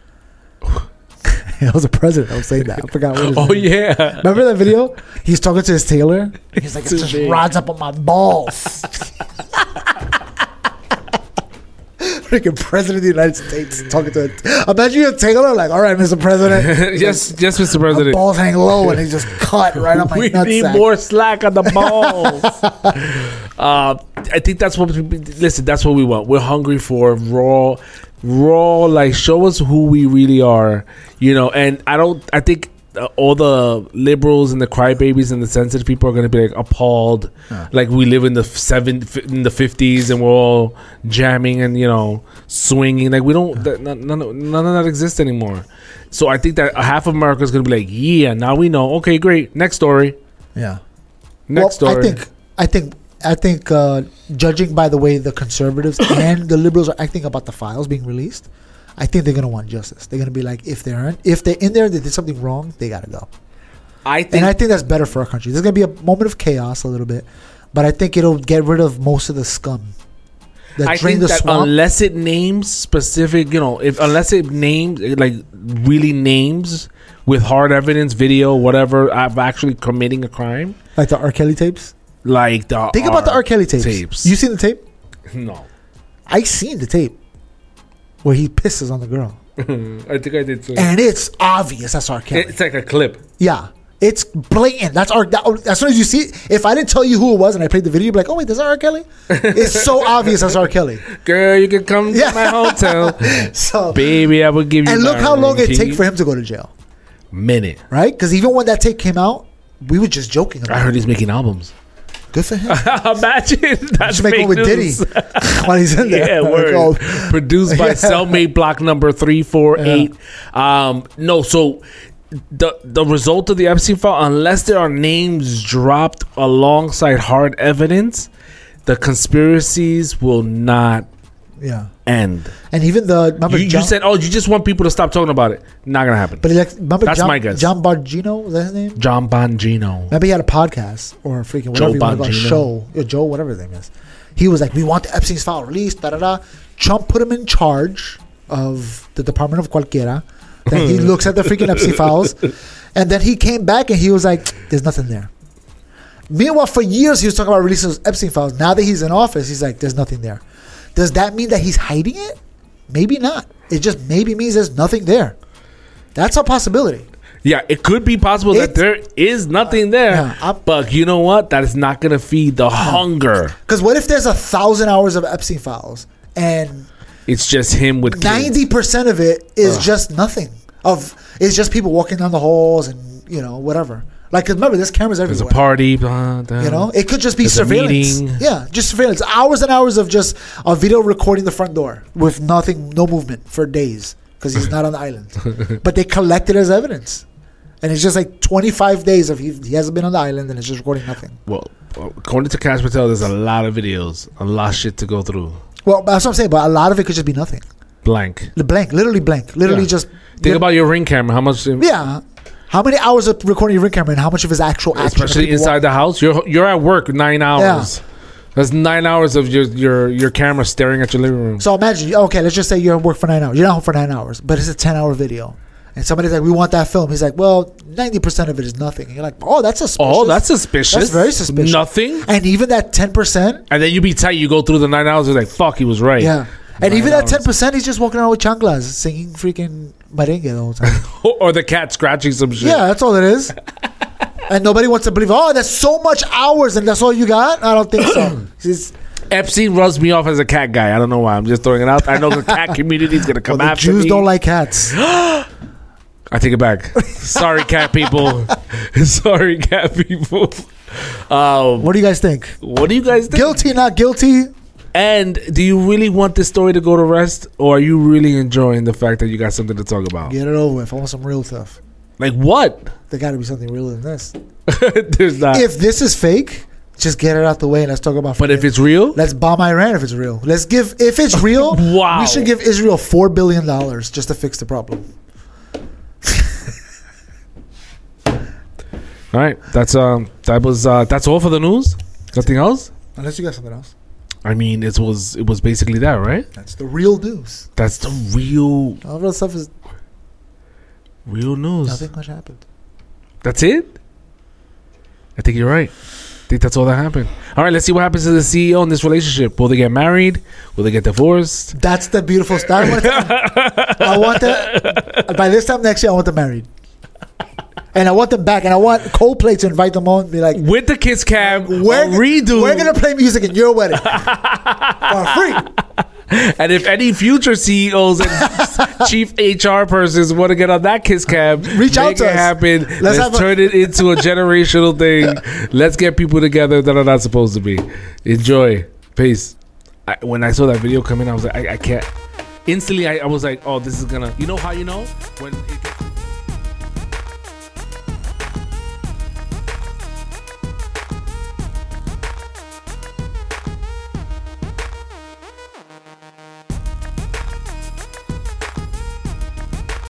That was a president that was saying that. I forgot what his Oh, name. yeah. Remember that video? He's talking to his tailor. He's like, it Too just big. rods up on my balls. Freaking president of the United States talking to a Imagine you're a tailor, like, all right, Mister President. yes, yes, Mister My President. balls hang low and he just cut right on my We nutsack. need more slack on the balls. uh, I think that's what. We, listen, that's what we want. We're hungry for raw, raw. Like, show us who we really are, you know. And I don't. I think uh, all the liberals and the crybabies and the sensitive people are going to be like appalled, Huh. like we live in the seven in the fifties and we're all jamming and you know swinging. Like we don't. That, none, none, of- none of that exists anymore. So I think that half of America is going to be like, yeah, now we know. Okay, great. Next story. Yeah. Next well, story. I think, I think, I think, uh, judging by the way the conservatives and the liberals are acting about the files being released, I think they're gonna want justice. They're gonna be like, if they're in, if they're in there, they did something wrong, they gotta go. I think. And I think that's better for our country. There's gonna be a moment of chaos a little bit, but I think it'll get rid of most of the scum that I drain think the that swamp. unless it names specific, you know, if unless it names like really names with hard evidence, video, whatever, of actually committing a crime, Like the R. Kelly tapes. like the Think about the R. Kelly tapes. tapes. You seen the tape? No, I seen the tape where he pisses on the girl, I think I did too. and it's obvious that's R. Kelly. It's like a clip. Yeah, it's blatant. That's our. That, as soon as you see it, if I didn't tell you who it was and I played the video, you'd be like, "Oh wait, that's R. Kelly." It's so obvious that's R. Kelly. Girl, you can come Yeah. to my hotel, So, baby. I will give you. and look my how long room it key. take for him to go to jail, Minute. right? Because even when that tape came out, we were just joking about I heard it. he's making albums. Good for him. Imagine that's Just make fake one with Diddy news. while he's in there. Yeah, Like, word. oh, Produced by Yeah. Cellmate Block number three four eight. Um, no, so the the result of the Epstein file, unless there are names dropped alongside hard evidence, the conspiracies will not yeah. end. And even the remember You, John, you said, "Oh, you just want people to stop talking about it." Not gonna happen. but he like, remember That's John, my guess. John Bongino, was that his name? John Bongino. Remember he had a podcast or freaking Joe whatever you want to call it, Bongino. show, yeah, Joe, whatever his name is. He was like, "We want the Epstein's file released." Da da da. Trump put him in charge of the Department of Cualquiera. Then he looks at the freaking Epstein files, and then he came back and he was like, "There's nothing there." Meanwhile, for years he was talking about releasing those Epstein files. Now that he's in office, he's like, "There's nothing there." Does that mean that he's hiding it? Maybe not. It just maybe means there's nothing there. That's a possibility. Yeah, it could be possible that It- there is nothing there. Yeah, I'm- but you know what? That is not going to feed the hunger. Because what if there's a thousand hours of Epstein files and It's just him with kids. ninety percent of it is just nothing. Of it's just people walking down the halls and you know whatever. Like 'cause remember, there's cameras There's everywhere. a party. Blah, blah. You know, it could just be There's a surveillance. meeting. Yeah, just surveillance. Hours and hours of just a video recording the front door with nothing, no movement for days because he's not on the island. But they collect it as evidence, and it's just like twenty-five days of he, he hasn't been on the island and it's just recording nothing. Well, according to Cash Patel, there's a lot of videos, a lot of shit to go through. Well, that's what I'm saying. But a lot of it could just be nothing. Blank. The blank, literally blank, literally Yeah. just. Think about your Ring camera. How much? Yeah. How many hours of recording your ring camera and how much of his actual action? of Especially people inside the house. You're you're at work nine hours. That's nine hours of your your your camera staring at your living room. So imagine, okay, let's just say you're at work for nine hours. You're not home for nine hours, but it's a ten-hour video. And somebody's like, we want that film. He's like, well, ninety percent of it is nothing. And you're like, oh, that's suspicious. Oh, that's suspicious. That's very suspicious. Nothing. And even that ten percent, And then you be tight. You go through the nine hours. You're like, fuck, he was right. yeah. And Nine even that hours. ten percent, he's just walking around with chanclas, singing freaking merengue the whole time. Or the cat scratching some shit. Yeah, that's all it is. And nobody wants to believe, oh, that's so much hours and that's all you got? I don't think so. It's- Epstein rubs me off as a cat guy. I don't know why. I'm just throwing it out. I know the cat community is gonna come well, the after Jews me. don't like cats. I take it back. Sorry, cat people. Sorry, cat people. Um, What do you guys think? what do you guys think? Guilty, not guilty? And do you really want this story to go to rest, or are you really enjoying the fact that you got something to talk about? Get it over with. I want some real stuff. Like what? There got to be something realer than this. There's not. If this is fake, just get it out the way and let's talk about. but if freaking- it's real, let's bomb Iran if it's real. Let's give if it's real. Wow. We should give Israel four billion dollars just to fix the problem. all right. That's um. That was uh. That's all for the news. Nothing else. Unless you got something else. I mean, it was it was basically that, right? That's the real news. That's the real All the other stuff is real news. nothing much happened. That's it? I think you're right. I think that's all that happened. All right, let's see what happens to the C E O in this relationship. Will they get married? Will they get divorced? That's the beautiful stuff. I want, to, I want the, by this time next year, I want them married. And I want them back. And I want Coldplay to invite them on and be like, With the kiss cam, we're, redo. we're going to play music in your wedding. For free. And if any future C E Os and chief H R persons want to get on that kiss cam, Reach out make to it us. happen. Let's Let's, have a- turn it into a generational thing. Let's get people together that are not supposed to be. Enjoy. Peace. I, when I saw that video come in, I was like, I, I can't. Instantly, I, I was like, oh, this is gonna. You know how you know when it gets.